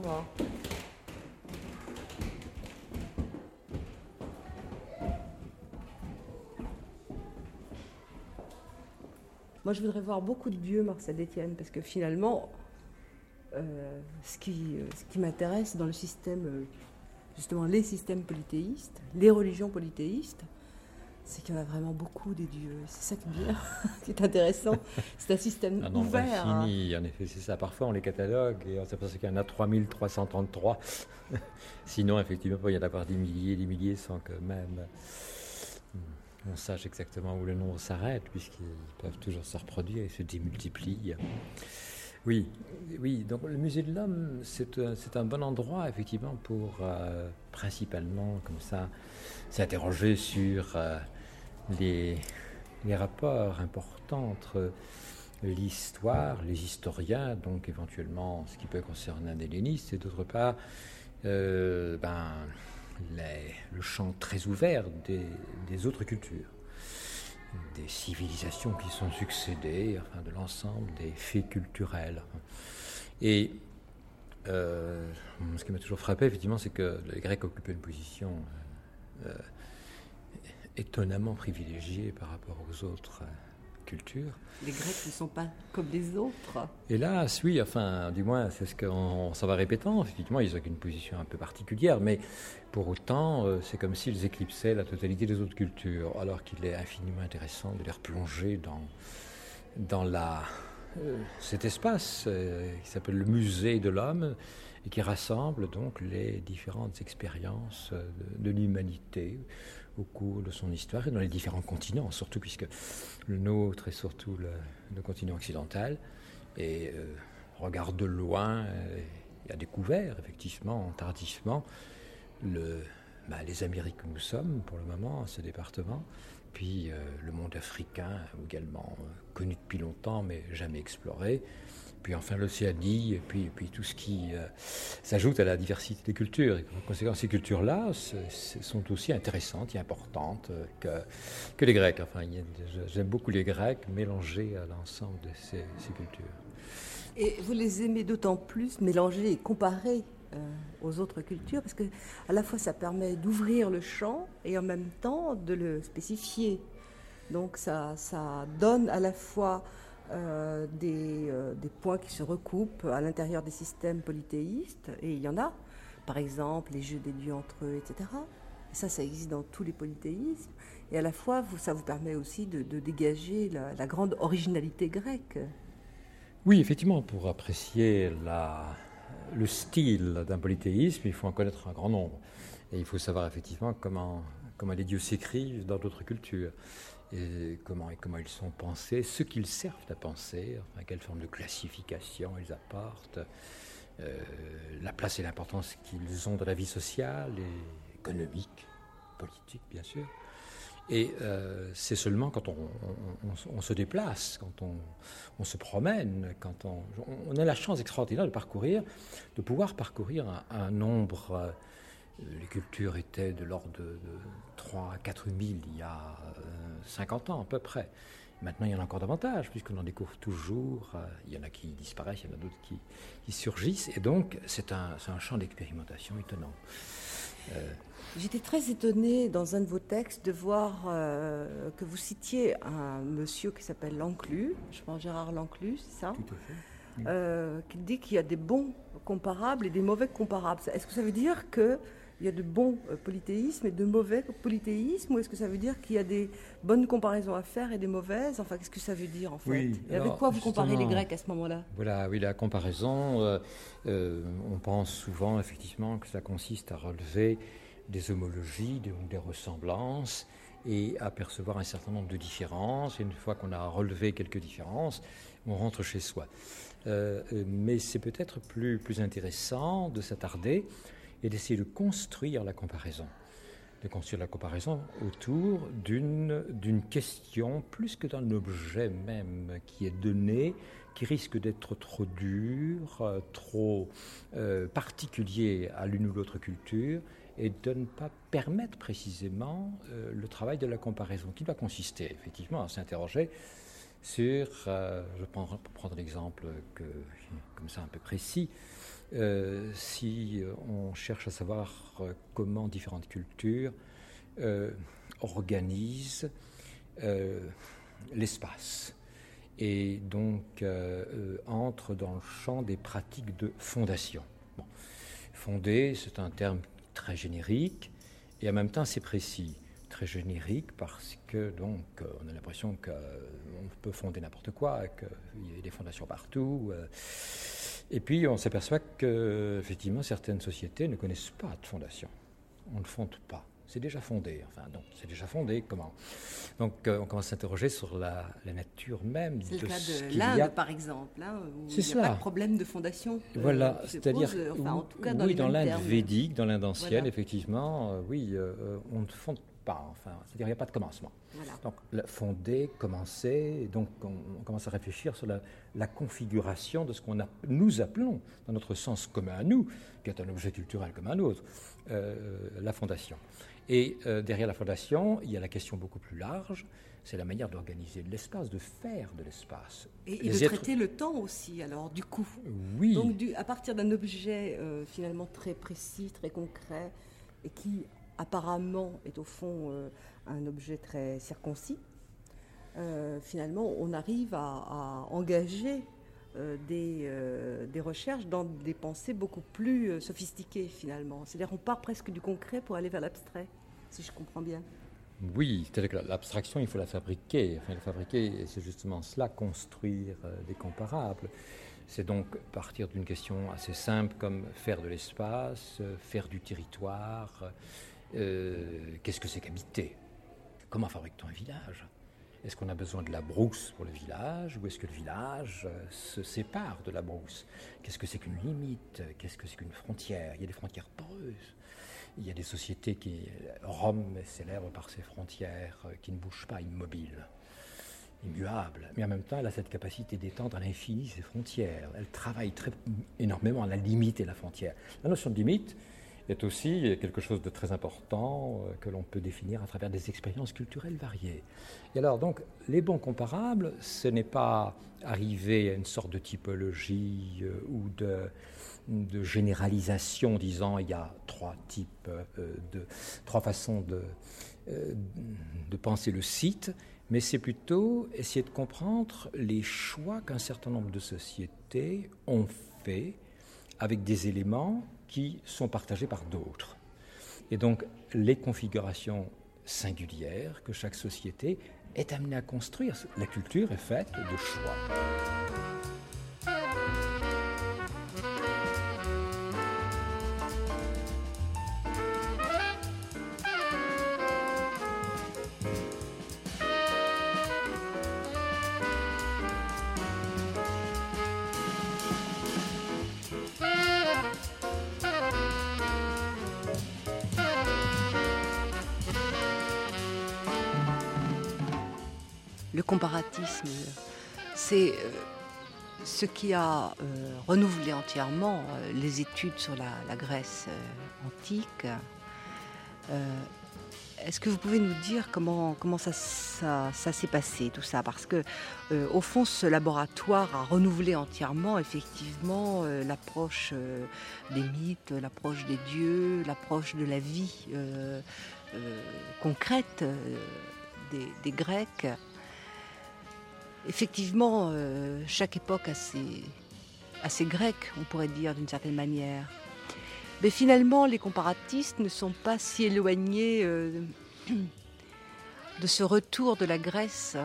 Moi, je voudrais voir beaucoup de dieux, Marcel Etienne, parce que finalement, ce qui m'intéresse dans le système, justement les systèmes polythéistes, les religions polythéistes, c'est qu'il y en a vraiment beaucoup des dieux. C'est ça qui est bien, qui est intéressant. C'est un système ouvert. Infini, en effet, c'est ça. Parfois, on les catalogue et on s'aperçoit qu'il y en a 3333. Sinon, effectivement, il y en a par des milliers, sans que même on sache exactement où le nombre s'arrête, puisqu'ils peuvent toujours se reproduire et se démultiplient. Oui, donc le musée de l'homme, c'est un bon endroit, effectivement, pour principalement, comme ça, s'interroger sur les rapports importants entre l'histoire, les historiens, donc éventuellement ce qui peut concerner un helléniste, et d'autre part, le champ très ouvert des autres cultures, des civilisations qui sont succédées, enfin de l'ensemble des faits culturels. Et ce qui m'a toujours frappé, effectivement, c'est que les Grecs occupaient une position étonnamment privilégiée par rapport aux autres cultures. Les Grecs ne sont pas comme les autres. Hélas, oui, enfin, du moins, c'est ce qu'on s'en va répétant. Effectivement, ils ont une position un peu particulière, mais pour autant, c'est comme s'ils éclipsaient la totalité des autres cultures, alors qu'il est infiniment intéressant de les replonger dans cet espace qui s'appelle le musée de l'homme et qui rassemble donc les différentes expériences de l'humanité au cours de son histoire et dans les différents continents, surtout puisque le nôtre est surtout le continent occidental et regarde de loin et a découvert effectivement tardivement les Amériques que nous sommes pour le moment, ce département, puis le monde africain également connu depuis longtemps mais jamais exploré, puis enfin l'Océanie, et puis tout ce qui s'ajoute à la diversité des cultures. Et en conséquence, ces cultures-là sont aussi intéressantes et importantes que les Grecs. Enfin, j'aime beaucoup les Grecs mélangés à l'ensemble de ces cultures. Et vous les aimez d'autant plus mélangés et comparés aux autres cultures, parce que à la fois ça permet d'ouvrir le champ et en même temps de le spécifier. Donc ça donne à la fois des points qui se recoupent à l'intérieur des systèmes polythéistes, et il y en a, par exemple les jeux des dieux entre eux, etc. Et ça existe dans tous les polythéismes, et à la fois ça vous permet aussi de dégager la grande originalité grecque. Oui, effectivement, pour apprécier le style d'un polythéisme, il faut en connaître un grand nombre. Et il faut savoir effectivement comment les dieux s'écrivent dans d'autres cultures. Et comment ils sont pensés, ce qu'ils servent à penser, enfin, quelle forme de classification ils apportent, la place et l'importance qu'ils ont dans la vie sociale et économique, politique, bien sûr. Et c'est seulement quand on se déplace, quand on se promène, quand on a la chance extraordinaire de pouvoir parcourir un nombre. Les cultures étaient de l'ordre de 3 à 4 000 il y a 50 ans à peu près. Maintenant, il y en a encore davantage, puisqu'on en découvre toujours. Il y en a qui disparaissent, il y en a d'autres qui surgissent. Et donc, c'est un champ d'expérimentation étonnant. J'étais très étonnée dans un de vos textes de voir que vous citiez un monsieur qui s'appelle Lanclus, je pense Gérard Lanclus, c'est ça ? Tout à fait. Qui dit qu'il y a des bons comparables et des mauvais comparables. Est-ce que ça veut dire qu'il y a de bons polythéismes et de mauvais polythéismes, ou est-ce que ça veut dire qu'il y a des bonnes comparaisons à faire et des mauvaises ? Enfin, qu'est-ce que ça veut dire en fait ? Oui, et avec alors, quoi vous comparez les justement, Grecs à ce moment-là ? Voilà, oui, la comparaison, on pense souvent effectivement que ça consiste à relever des homologies, des ressemblances, et à percevoir un certain nombre de différences. Et une fois qu'on a relevé quelques différences, on rentre chez soi. Mais c'est peut-être plus intéressant de s'attarder et d'essayer de construire la comparaison. De construire la comparaison autour d'une question, plus que d'un objet même qui est donné, qui risque d'être trop dur, trop particulier à l'une ou l'autre culture, et de ne pas permettre précisément le travail de la comparaison, qui doit consister effectivement à s'interroger sur, je prends pour prendre l'exemple comme ça un peu précis, si on cherche à savoir comment différentes cultures organisent l'espace et donc entrent dans le champ des pratiques de fondation. Bon. Fonder, c'est un terme très générique et en même temps c'est précis. Très générique parce que donc on a l'impression qu'on peut fonder n'importe quoi, qu'il y a des fondations partout. Et puis on s'aperçoit que effectivement certaines sociétés ne connaissent pas de fondation. On ne fonde pas. C'est déjà fondé. Enfin, donc c'est déjà fondé. Comment ? Donc on commence à s'interroger sur la nature même de ce qu'il y a. C'est le cas de l'Inde, par exemple, hein, où il n'y a pas de problème de fondation. Voilà, c'est-à-dire, en tout cas, oui, dans l'Inde védique, dans l'Inde ancienne, voilà. Effectivement, oui, on ne fonde pas. Enfin, c'est-à-dire, il n'y a pas de commencement. Voilà. Donc, fonder, commencer, et donc on commence à réfléchir sur la configuration de ce nous appelons, dans notre sens commun à nous, qui est un objet culturel comme un autre, la fondation. Et derrière la fondation, il y a la question beaucoup plus large, c'est la manière d'organiser de l'espace, de faire de l'espace. Et de traiter le temps aussi, alors, du coup. Oui. Donc, à partir d'un objet finalement très précis, très concret, et qui apparemment est au fond un objet très circoncis, finalement, on arrive à engager des recherches dans des pensées beaucoup plus sophistiquées, finalement. C'est-à-dire qu'on part presque du concret pour aller vers l'abstrait, si je comprends bien. Oui, c'est-à-dire que l'abstraction, il faut la fabriquer. Enfin, la fabriquer, c'est justement cela, construire des comparables. C'est donc partir d'une question assez simple comme faire de l'espace, faire du territoire. Qu'est-ce que c'est qu'habiter ? Comment fabrique-t-on un village ? Est-ce qu'on a besoin de la brousse pour le village ou est-ce que le village se sépare de la brousse ? Qu'est-ce que c'est qu'une limite ? Qu'est-ce que c'est qu'une frontière ? Il y a des frontières poreuses. Il y a des sociétés Rome est célèbre par ses frontières qui ne bougent pas, immobiles, immuables. Mais en même temps, elle a cette capacité d'étendre à l'infini ses frontières. Elle travaille énormément à la limite et la frontière. La notion de limite est aussi quelque chose de très important que l'on peut définir à travers des expériences culturelles variées. Et alors, donc, les bons comparables, ce n'est pas arriver à une sorte de typologie ou de généralisation, disant il y a trois façons de penser le site, mais c'est plutôt essayer de comprendre les choix qu'un certain nombre de sociétés ont fait avec des éléments qui sont partagés par d'autres. Et donc, les configurations singulières que chaque société est amenée à construire. La culture est faite de choix. Le comparatisme, c'est ce qui a renouvelé entièrement les études sur la Grèce antique. Est-ce que vous pouvez nous dire comment ça s'est passé, tout ça? Parce que, au fond, ce laboratoire a renouvelé entièrement, effectivement, l'approche des mythes, l'approche des dieux, l'approche de la vie concrète des Grecs. Effectivement, chaque époque a ses Grecs, on pourrait dire d'une certaine manière. Mais finalement, les comparatistes ne sont pas si éloignés de ce retour de la Grèce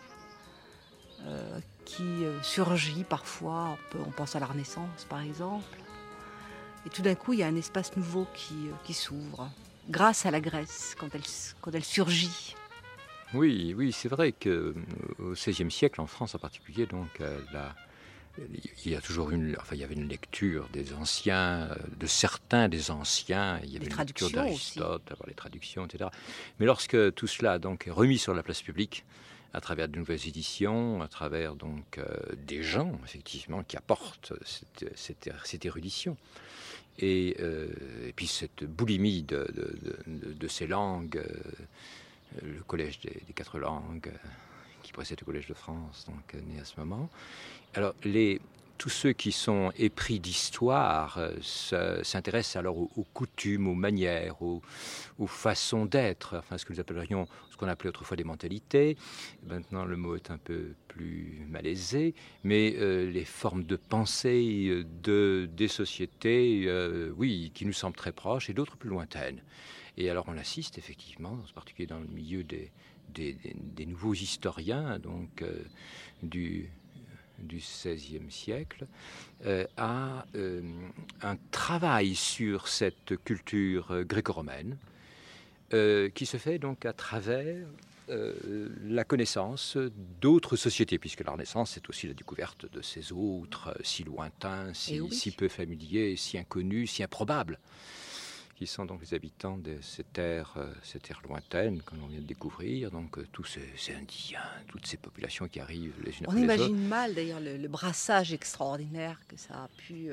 qui surgit parfois. On pense à la Renaissance, par exemple. Et tout d'un coup, il y a un espace nouveau qui s'ouvre, grâce à la Grèce, quand elle surgit. Oui, c'est vrai qu'au XVIe siècle, en France en particulier, donc, il y a toujours il y avait une lecture des anciens, de certains des anciens. Il y avait une lecture d'Aristote, les traductions, etc. Mais lorsque tout cela donc est remis sur la place publique, à travers de nouvelles éditions, à travers donc des gens effectivement qui apportent cette érudition, et puis cette boulimie de ces langues, le collège des 4 langues. Qui précède le Collège de France, donc né à ce moment. Alors, tous ceux qui sont épris d'histoire s'intéressent alors aux coutumes, aux manières, aux façons d'être, enfin ce qu'on appelait autrefois des mentalités. Maintenant, le mot est un peu plus malaisé, mais les formes de pensée des sociétés, qui nous semblent très proches et d'autres plus lointaines. Et alors, on assiste effectivement, en particulier dans le milieu des nouveaux historiens donc du XVIe siècle, à un travail sur cette culture gréco-romaine qui se fait donc à travers la connaissance d'autres sociétés, puisque la Renaissance, c'est aussi la découverte de ces autres si lointains, si peu familiers, si inconnus, si improbables, qui sont donc les habitants de ces terres lointaines que l'on vient de découvrir, donc tous ces Indiens, toutes ces populations qui arrivent les unes après les autres. On imagine mal d'ailleurs le brassage extraordinaire que ça a pu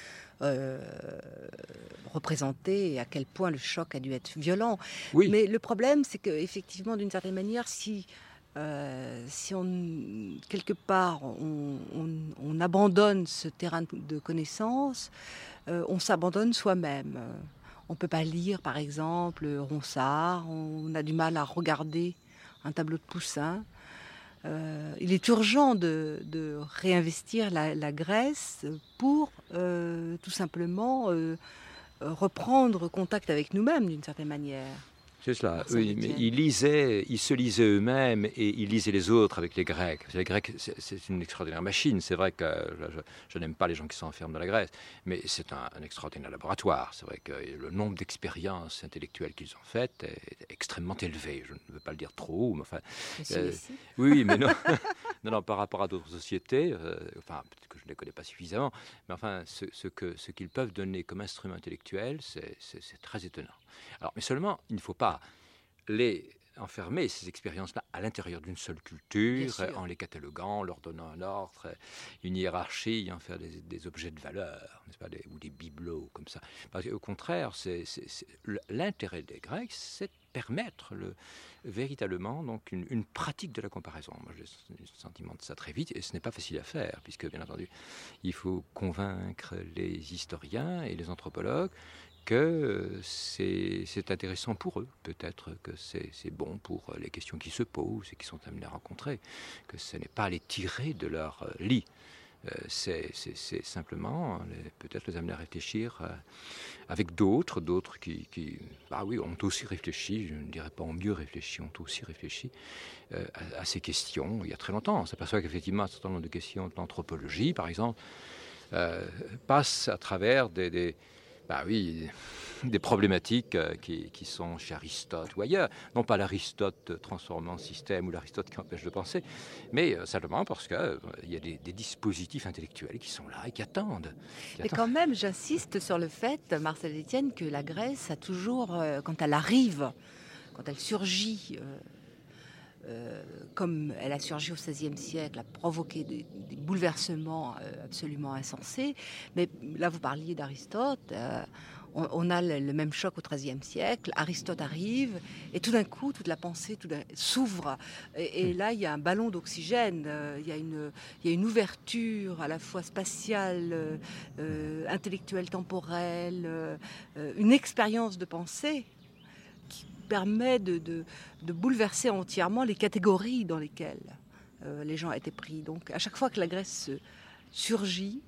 représenter et à quel point le choc a dû être violent. Oui. Mais le problème, c'est qu'effectivement, d'une certaine manière, si quelque part on abandonne ce terrain de connaissance, on s'abandonne soi-même. On ne peut pas lire, par exemple, Ronsard, on a du mal à regarder un tableau de Poussin. Il est urgent de réinvestir la Grèce pour tout simplement reprendre contact avec nous-mêmes d'une certaine manière. C'est cela, oui, mais ils se lisaient eux-mêmes et ils lisaient les autres avec les Grecs. Les Grecs, c'est une extraordinaire machine. C'est vrai que je n'aime pas les gens qui s'enferment dans la Grèce, mais c'est un extraordinaire laboratoire. C'est vrai que le nombre d'expériences intellectuelles qu'ils ont faites est extrêmement élevé. Je ne veux pas le dire trop, mais enfin... oui, mais non, non, par rapport à d'autres sociétés, peut-être que je ne les connais pas suffisamment, mais enfin, ce qu'ils peuvent donner comme instrument intellectuel, c'est très étonnant. Alors, mais seulement, il ne faut pas les enfermer, ces expériences-là, à l'intérieur d'une seule culture, en les cataloguant, leur donnant un ordre, une hiérarchie, en faire des objets de valeur, n'est-ce pas, ou des bibelots, comme ça. Parce qu'au contraire, l'intérêt des Grecs, c'est de permettre véritablement donc une pratique de la comparaison. Moi, j'ai le sentiment de ça très vite, et ce n'est pas facile à faire, puisque, bien entendu, il faut convaincre les historiens et les anthropologues que c'est intéressant pour eux, peut-être que c'est bon pour les questions qui se posent et qui sont amenés à rencontrer, que ce n'est pas à les tirer de leur lit, c'est simplement peut-être les amener à réfléchir avec d'autres qui ont aussi réfléchi, je ne dirais pas ont mieux réfléchi, ont aussi réfléchi à ces questions il y a très longtemps. On s'aperçoit qu'effectivement un certain nombre de questions de l'anthropologie, par exemple, passent à travers des problématiques qui sont chez Aristote ou ailleurs. Non pas l'Aristote transformant le système ou l'Aristote qui empêche de penser, mais simplement parce qu'il y a des dispositifs intellectuels qui sont là et qui attendent. Mais quand même, j'insiste sur le fait, Marcel Etienne, que la Grèce a toujours, quand elle arrive, quand elle surgit comme elle a surgi au XVIe siècle, a provoqué des bouleversements absolument insensés. Mais là, vous parliez d'Aristote. On a le même choc au XIIIe siècle. Aristote arrive et tout d'un coup, toute la pensée s'ouvre. Et là, il y a un ballon d'oxygène. Il y a une ouverture à la fois spatiale, intellectuelle, temporelle, une expérience de pensée qui permet de bouleverser entièrement les catégories dans lesquelles les gens étaient pris. Donc, à chaque fois que la Grèce surgit,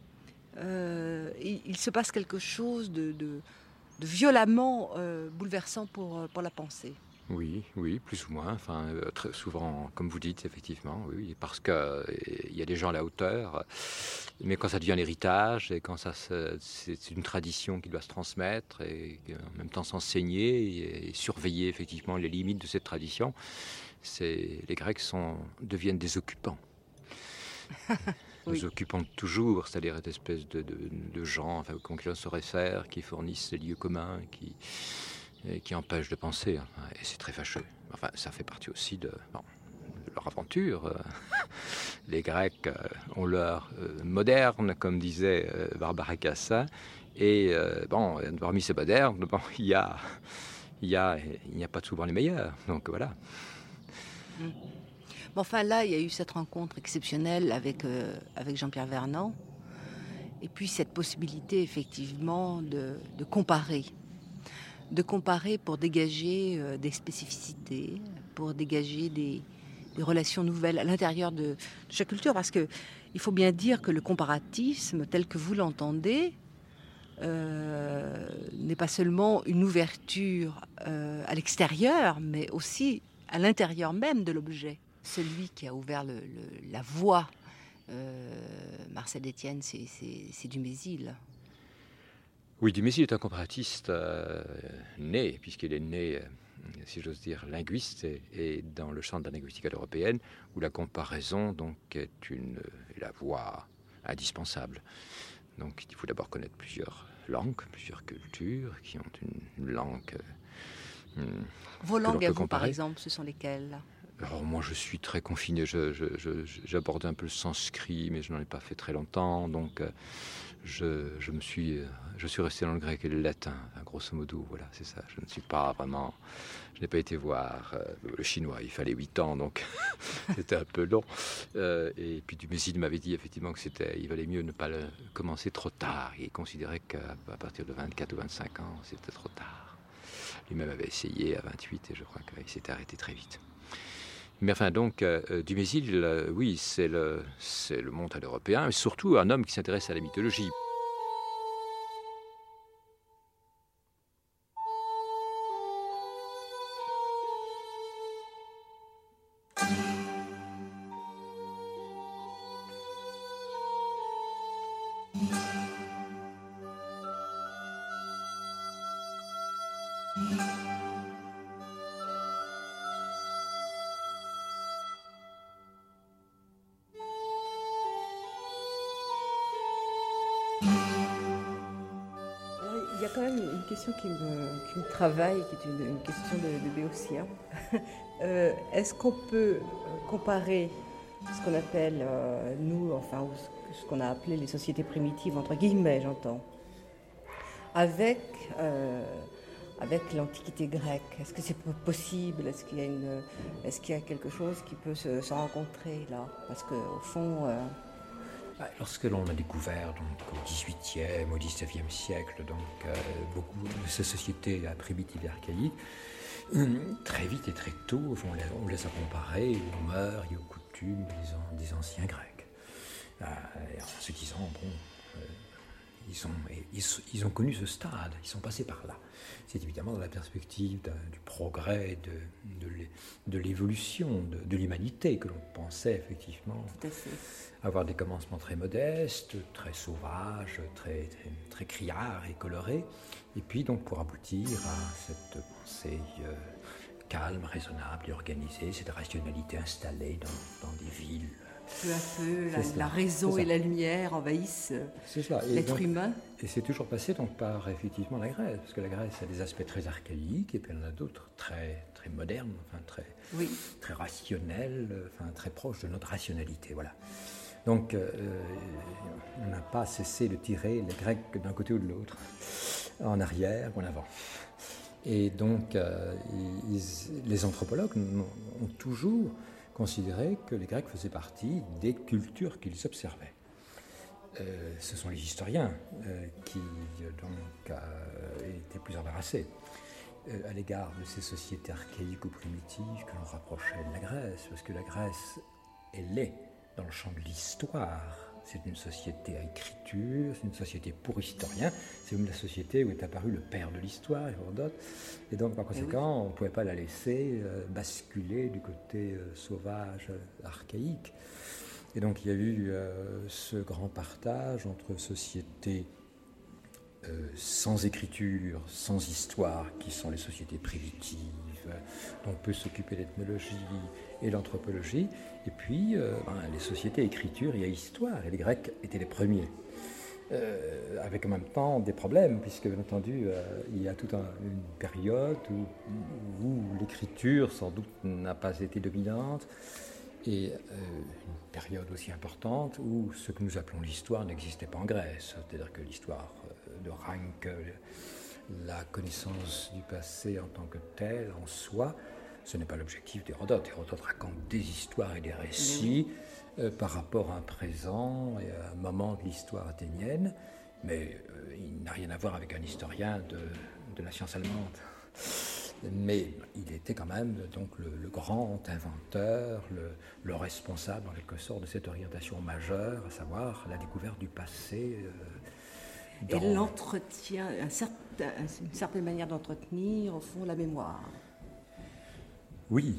il se passe quelque chose de violemment bouleversant pour la pensée. Oui, plus ou moins. Enfin, très souvent, comme vous dites, effectivement, oui, parce qu'il y a des gens à la hauteur. Mais quand ça devient l'héritage et quand c'est une tradition qui doit se transmettre et en même temps s'enseigner et surveiller effectivement les limites de cette tradition, les Grecs deviennent des occupants. Oui. Nous occupons toujours, c'est-à-dire cette espèce de gens auxquels on se réfère, qui fournissent des lieux communs, qui empêchent de penser. Et c'est très fâcheux. Enfin, ça fait partie aussi de leur aventure. Les Grecs ont l'heure moderne, comme disait Barbara Cassin. Et parmi ces modernes, il n'y a pas souvent les meilleurs. Donc voilà. Mais enfin, là, il y a eu cette rencontre exceptionnelle avec Jean-Pierre Vernant. Et puis cette possibilité, effectivement, de comparer. De comparer pour dégager des spécificités, pour dégager des relations nouvelles à l'intérieur de chaque culture. Parce qu'il faut bien dire que le comparatisme, tel que vous l'entendez, n'est pas seulement une ouverture à l'extérieur, mais aussi à l'intérieur même de l'objet. Celui qui a ouvert la voie, Marcel Estienne, c'est Dumézil. Oui, Dumézil est un comparatiste né, puisqu'il est né, si j'ose dire, linguiste, et dans le champ de la linguistique européenne, où la comparaison donc, est la voie indispensable. Donc il faut d'abord connaître plusieurs langues, plusieurs cultures, qui ont une langue... Vos langues à vous, par exemple, ce sont lesquelles ? Alors moi je suis très confiné, j'aborde un peu le sanskrit, mais je n'en ai pas fait très longtemps, donc je suis resté dans le grec et le latin, grosso modo, voilà, c'est ça. Je n'ai pas été voir le chinois, il fallait 8 ans, donc c'était un peu long. Et puis Dumézil m'avait dit effectivement il valait mieux ne pas commencer trop tard. Il considérait qu'à partir de 24 ou 25 ans, c'était trop tard. Lui-même avait essayé à 28 et je crois qu'il s'était arrêté très vite. Mais enfin, donc, Dumézil, oui, c'est le mondial européen, mais surtout un homme qui s'intéresse à la mythologie. Il y a quand même une question qui me travaille, qui est une question de béotien. Est-ce qu'on peut comparer ce qu'on appelle, nous, enfin, ou ce qu'on a appelé les sociétés primitives, entre guillemets, j'entends, avec l'Antiquité grecque? Est-ce que c'est possible? Est-ce qu'il y a quelque chose qui peut se rencontrer là? Parce qu'au fond... Lorsque l'on a découvert donc, au XVIIIe, au XIXe siècle, donc, beaucoup de ces sociétés primitives et archaïques, très vite et très tôt, on les a comparées aux mœurs et aux coutumes des anciens Grecs. En se disant, ils ont connu ce stade, ils sont passés par là. C'est évidemment dans la perspective du progrès, de l'évolution de l'humanité que l'on pensait effectivement avoir des commencements très modestes, très sauvages, très, très, très criards et colorés, et puis donc pour aboutir à cette pensée calme, raisonnable et organisée, cette rationalité installée dans des villes Peu à peu, C'est cela, la raison c'est ça. et la lumière envahissent C'est cela. Et l'être donc- humain. Et c'est toujours passé donc par effectivement la Grèce, parce que la Grèce a des aspects très archaïques et puis il y en a d'autres très, très modernes, enfin Oui. très rationnels, enfin très proches de notre rationalité. Voilà. Donc on n'a pas cessé de tirer les Grecs d'un côté ou de l'autre, en arrière ou en avant. Et donc les anthropologues ont toujours considéré que les Grecs faisaient partie des cultures qu'ils observaient. Ce sont les historiens qui donc étaient plus embarrassés à l'égard de ces sociétés archaïques ou primitives que l'on rapprochait de la Grèce, parce que la Grèce, elle est dans le champ de l'histoire. C'est une société à écriture, c'est une société pour historiens, c'est même la société où est apparu le père de l'histoire, Hérodote, et donc par conséquent, on ne pouvait pas la laisser basculer du côté sauvage, archaïque. Et donc il y a eu ce grand partage entre sociétés sans écriture, sans histoire, qui sont les sociétés primitives, dont on peut s'occuper l'ethnologie et l'anthropologie, et puis les sociétés à écriture et à histoire, et les Grecs étaient les premiers. Avec en même temps des problèmes, puisque bien entendu, il y a toute une période où l'écriture sans doute n'a pas été dominante, et une période aussi importante où ce que nous appelons l'histoire n'existait pas en Grèce, c'est-à-dire que l'histoire de Rank, la connaissance du passé en tant que telle, en soi, ce n'est pas l'objectif d'Hérodote. Hérodote raconte des histoires et des récits par rapport à un présent et à un moment de l'histoire athénienne, mais il n'a rien à voir avec un historien de la science allemande. Mais il était quand même donc le grand inventeur, le responsable en quelque sorte de cette orientation majeure, à savoir la découverte du passé. Et l'entretien, une certaine manière d'entretenir, au fond, la mémoire. Oui,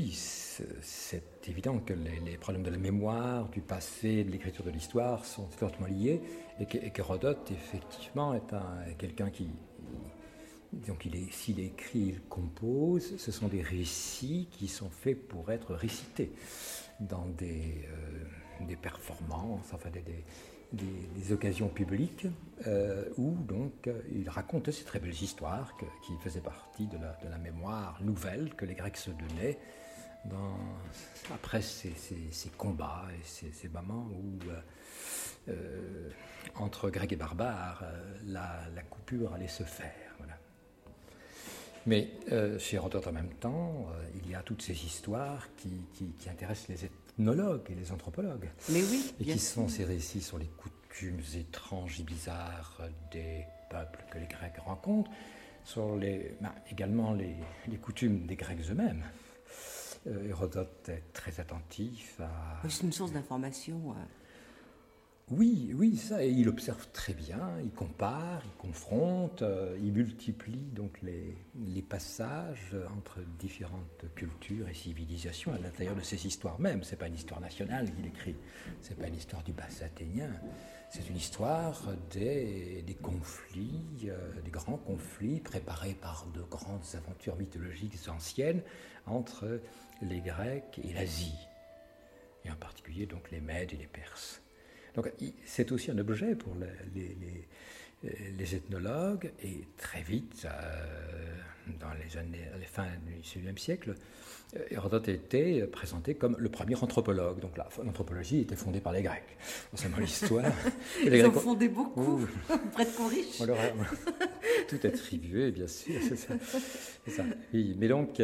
c'est évident que les problèmes de la mémoire, du passé, de l'écriture de l'histoire sont fortement liés, et qu'Hérodote, effectivement, est quelqu'un qui... Donc s'il écrit, il compose, ce sont des récits qui sont faits pour être récités dans des performances, enfin des occasions publiques où donc il raconte ces très belles histoires qui faisaient partie de la mémoire nouvelle que les Grecs se donnaient après ces combats et ces moments où entre Grecs et barbares la coupure allait se faire. Voilà. Mais chez Hérodote en même temps, il y a toutes ces histoires qui intéressent les ethnologues et les anthropologues. Mais oui, et bien qui sûr. sont ces récits sur les coutumes étranges et bizarres des peuples que les Grecs rencontrent, sur également les coutumes des Grecs eux-mêmes. Hérodote est très attentif à... C'est une source d'information. Oui, ça, et il observe très bien, il compare, il confronte, il multiplie donc les passages entre différentes cultures et civilisations à l'intérieur de ces histoires même. C'est pas une histoire nationale qu'il écrit, c'est pas une histoire du bassin athénien, c'est une histoire des conflits, des grands conflits préparés par de grandes aventures mythologiques anciennes entre les Grecs et l'Asie, et en particulier donc les Mèdes et les Perses. Donc c'est aussi un objet pour les ethnologues, et très vite, dans les fins du XVIe siècle, Hérodote était présenté comme le premier anthropologue. Donc l'anthropologie était fondée par les Grecs. Non seulement l'histoire. Ils ont fondé beaucoup, près de Courriche. Tout attribué, bien sûr, c'est ça. Oui, mais donc,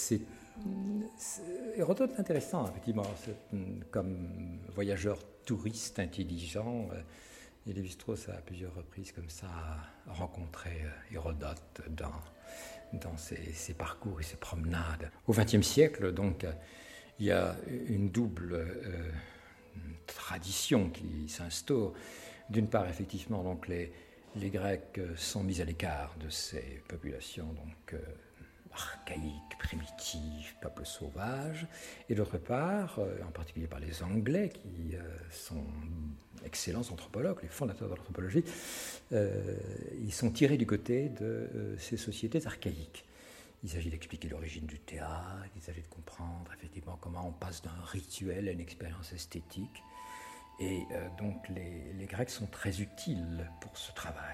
Hérodote est intéressant, effectivement, comme voyageur touriste intelligent. Et Lévi-Strauss a à plusieurs reprises comme ça rencontré Hérodote dans ses parcours et ses promenades. Au XXe siècle, donc, il y a une double tradition qui s'instaure. D'une part, effectivement, donc les Grecs sont mis à l'écart de ces populations donc archaïques, primitives, peuples sauvages, et d'autre part, en particulier par les Anglais, qui sont excellents anthropologues, les fondateurs de l'anthropologie, ils sont tirés du côté de ces sociétés archaïques. Il s'agit d'expliquer l'origine du théâtre, il s'agit de comprendre effectivement comment on passe d'un rituel à une expérience esthétique. Et donc les Grecs sont très utiles pour ce travail.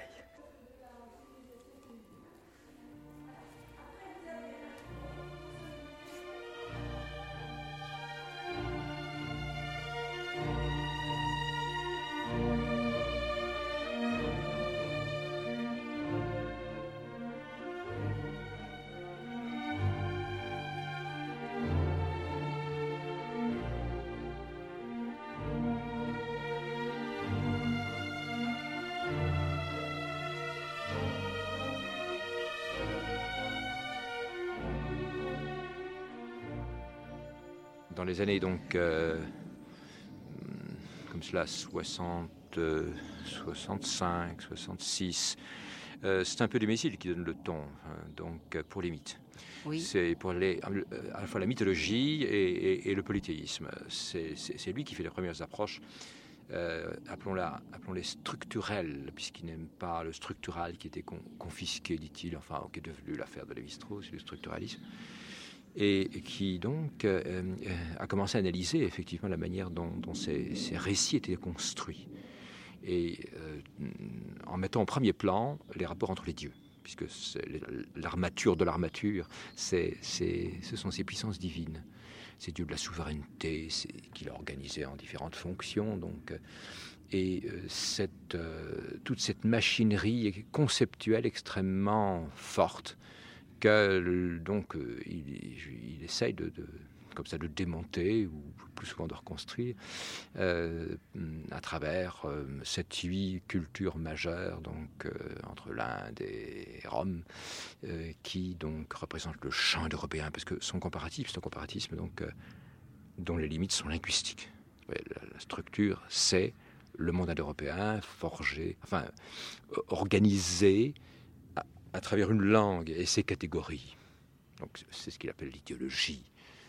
Dans les années donc comme cela 60, 65, 66, c'est un peu Dumézil qui donne le ton donc pour les mythes. Oui. C'est pour à la fois la mythologie et le polythéisme. C'est lui qui fait les premières approches. Appelons-les structurelles, puisqu'il n'aime pas le structural qui était confisqué, dit-il, enfin qui est devenu l'affaire de Lévi-Strauss, c'est le structuralisme. Et qui donc a commencé à analyser effectivement la manière dont ces récits étaient construits. Et en mettant au premier plan les rapports entre les dieux, puisque l'armature de l'armature, ce sont ces puissances divines. Ces dieux de la souveraineté qu'il a organisés en différentes fonctions. Donc, toute cette machinerie conceptuelle extrêmement forte, donc il essaye comme ça de démonter ou plus souvent de reconstruire à travers 7-8 cultures majeures donc entre l'Inde et Rome qui donc représentent le champ européen, parce que son comparatif, c'est un comparatisme donc dont les limites sont linguistiques. La structure, c'est le monde indo-européen forgé, enfin organisé à travers une langue et ses catégories. Donc c'est ce qu'il appelle l'idéologie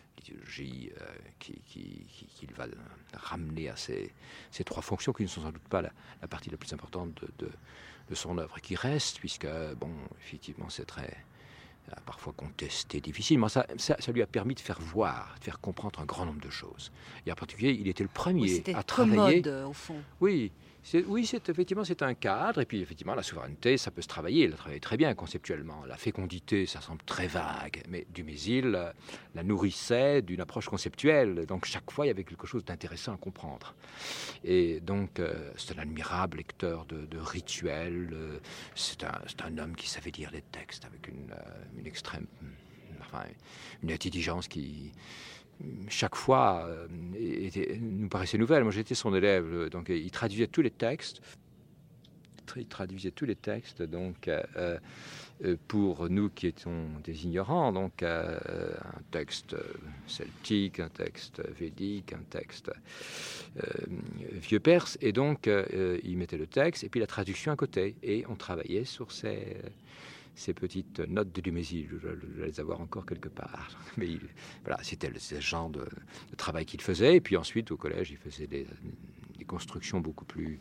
qu'il va ramener à ces trois fonctions qui ne sont sans doute pas la partie la plus importante de son œuvre, qui reste, puisque, bon, effectivement, c'est très parfois contesté, difficile, mais ça lui a permis de faire voir, de faire comprendre un grand nombre de choses. Et en particulier, il était le premier à travailler... C'était commode, au fond. Oui, effectivement, c'est un cadre. Et puis, effectivement, la souveraineté, ça peut se travailler. Il la travaille très bien conceptuellement. La fécondité, ça semble très vague. Mais Dumézil la nourrissait d'une approche conceptuelle. Donc, chaque fois, il y avait quelque chose d'intéressant à comprendre. Et donc, c'est un admirable lecteur de rituels. C'est un homme qui savait lire les textes avec une extrême... Enfin, une intelligence qui... chaque fois nous paraissait nouvelle. Moi, j'étais son élève, donc il traduisait tous les textes. Donc pour nous qui étions des ignorants, donc un texte celtique, un texte védique, un texte vieux perse, et donc il mettait le texte et puis la traduction à côté, et on travaillait sur ces petites notes de Dumézil. Je dois les avoir encore quelque part. Mais voilà, c'était le genre de travail qu'il faisait. Et puis ensuite, au collège, il faisait des constructions beaucoup plus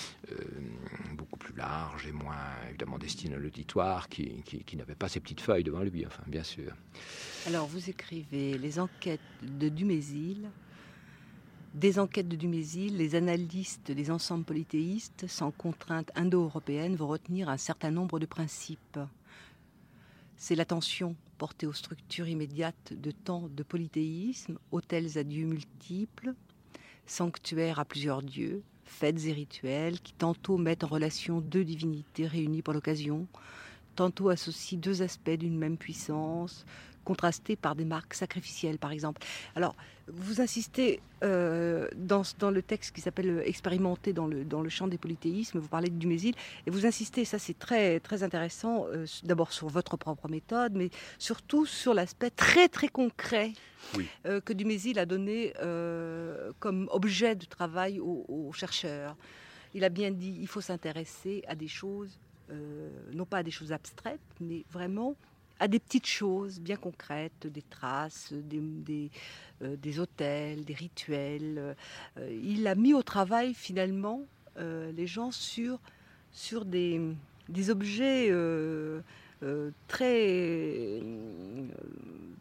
larges et moins, évidemment, destinées à l'auditoire, qui n'avait pas ces petites feuilles devant lui, enfin, bien sûr. Alors, vous écrivez les enquêtes de Dumézil. Des enquêtes de Dumézil, les analystes, les ensembles polythéistes, sans contrainte indo-européenne, vont retenir un certain nombre de principes. C'est l'attention portée aux structures immédiates de temps de polythéisme, autels à dieux multiples, sanctuaires à plusieurs dieux, fêtes et rituels qui tantôt mettent en relation deux divinités réunies pour l'occasion, tantôt associent deux aspects d'une même puissance, contrastés par des marques sacrificielles, par exemple. Alors, vous insistez dans le texte qui s'appelle « Expérimenter dans le champ des polythéismes », vous parlez de Dumézil, et vous insistez, ça c'est très, très intéressant, d'abord sur votre propre méthode, mais surtout sur l'aspect très, très concret que Dumézil a donné comme objet de travail aux chercheurs. Il a bien dit, il faut s'intéresser à des choses, non pas à des choses abstraites, mais vraiment à des petites choses bien concrètes, des traces, des autels, des rituels. Il a mis au travail finalement les gens sur des objets très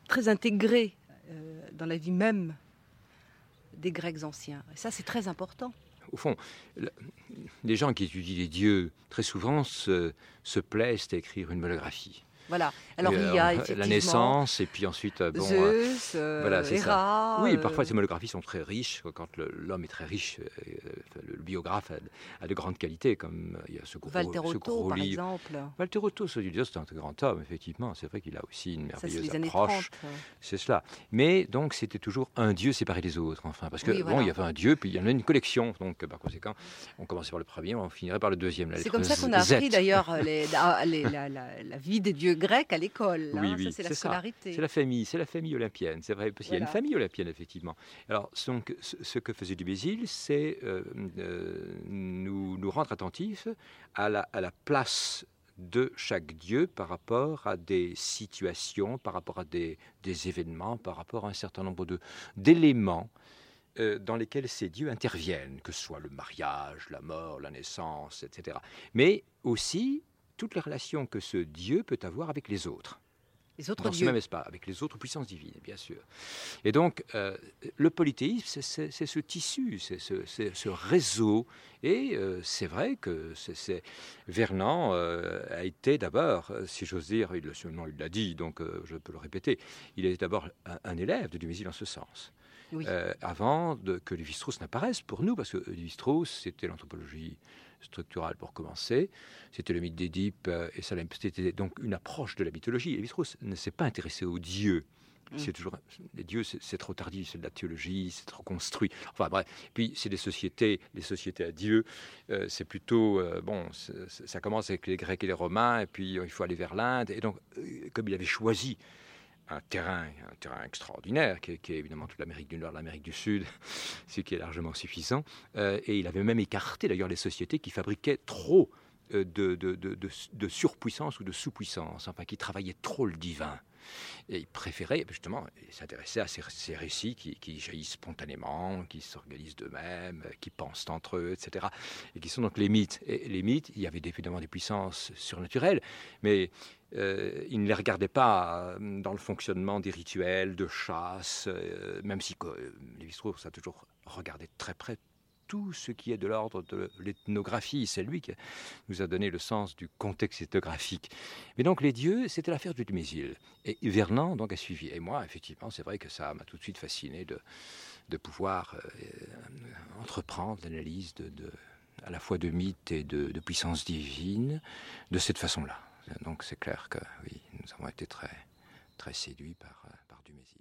très intégré dans la vie même des Grecs anciens. Et ça, c'est très important. Au fond, les gens qui étudient les dieux, très souvent, se plaisent à écrire une monographie. Voilà. Alors il y a effectivement la naissance et puis ensuite Zeus, voilà, c'est Héra. Ça. Oui, parfois ces monographies sont très riches. Quand l'homme est très riche, le biographe a de grandes qualités, comme il y a ce gros Otto, par livre. exemple. Walter Otto, c'est un grand homme, effectivement. C'est vrai qu'il a aussi une merveilleuse ça, c'est les approche. Années 30. C'est cela. Mais donc c'était toujours un dieu séparé des autres, enfin, parce que oui, voilà. bon, il y avait un dieu, puis il y en a une collection. Donc par conséquent, on commençait par le premier, on finirait par le deuxième. C'est comme ça qu'on a appris d'ailleurs la vie des dieux grecs à l'école. Oui, ça, c'est la scolarité. C'est la famille olympienne, c'est vrai, parce qu'il y a une famille olympienne, effectivement. Alors, donc, ce que faisait Dumézil, c'est nous rendre attentifs à la place de chaque dieu par rapport à des situations, par rapport à des événements, par rapport à un certain nombre d'éléments dans lesquels ces dieux interviennent, que ce soit le mariage, la mort, la naissance, etc. Mais aussi toutes les relations que ce dieu peut avoir avec les autres. Les autres dans dieux. ce même espace, avec les autres puissances divines, bien sûr. Et donc, le polythéisme, c'est ce tissu, c'est ce réseau. Et c'est vrai que Vernant a été d'abord, si j'ose dire, il l'a dit, donc je peux le répéter, il est d'abord un élève de Dumézil en ce sens. Oui. Avant que Lévi-Strauss n'apparaisse pour nous, parce que Lévi-Strauss, c'était l'anthropologie structurale pour commencer, c'était le mythe d'Édipe, et ça, c'était donc une approche de la mythologie. Lévi-Strauss ne s'est pas intéressé aux dieux. C'est toujours, les dieux, c'est trop tardif, c'est de la théologie, c'est trop construit. Enfin bref, puis c'est les sociétés à dieux, c'est plutôt, ça commence avec les Grecs et les Romains, et puis il faut aller vers l'Inde. Et donc, comme il avait choisi un terrain extraordinaire, qui est évidemment toute l'Amérique du Nord, l'Amérique du Sud, ce qui est largement suffisant. Et il avait même écarté d'ailleurs les sociétés qui fabriquaient trop de surpuissance ou de sous-puissance, enfin qui travaillaient trop le divin. Et il préférait justement s'intéresser à ces récits qui jaillissent spontanément, qui s'organisent d'eux-mêmes, qui pensent entre eux, etc. Et qui sont donc les mythes. Et les mythes, il y avait évidemment des puissances surnaturelles, mais il ne les regardait pas dans le fonctionnement des rituels de chasse, même si Lévi-Strauss a toujours regardé de très près tout ce qui est de l'ordre de l'ethnographie. C'est lui qui nous a donné le sens du contexte ethnographique. Mais donc les dieux, c'était l'affaire de Dumézil. Et Vernant donc a suivi. Et moi, effectivement, c'est vrai que ça m'a tout de suite fasciné de pouvoir entreprendre l'analyse à la fois de mythes et de puissance divine de cette façon-là. Donc c'est clair que oui, nous avons été très, très séduits par Dumézil.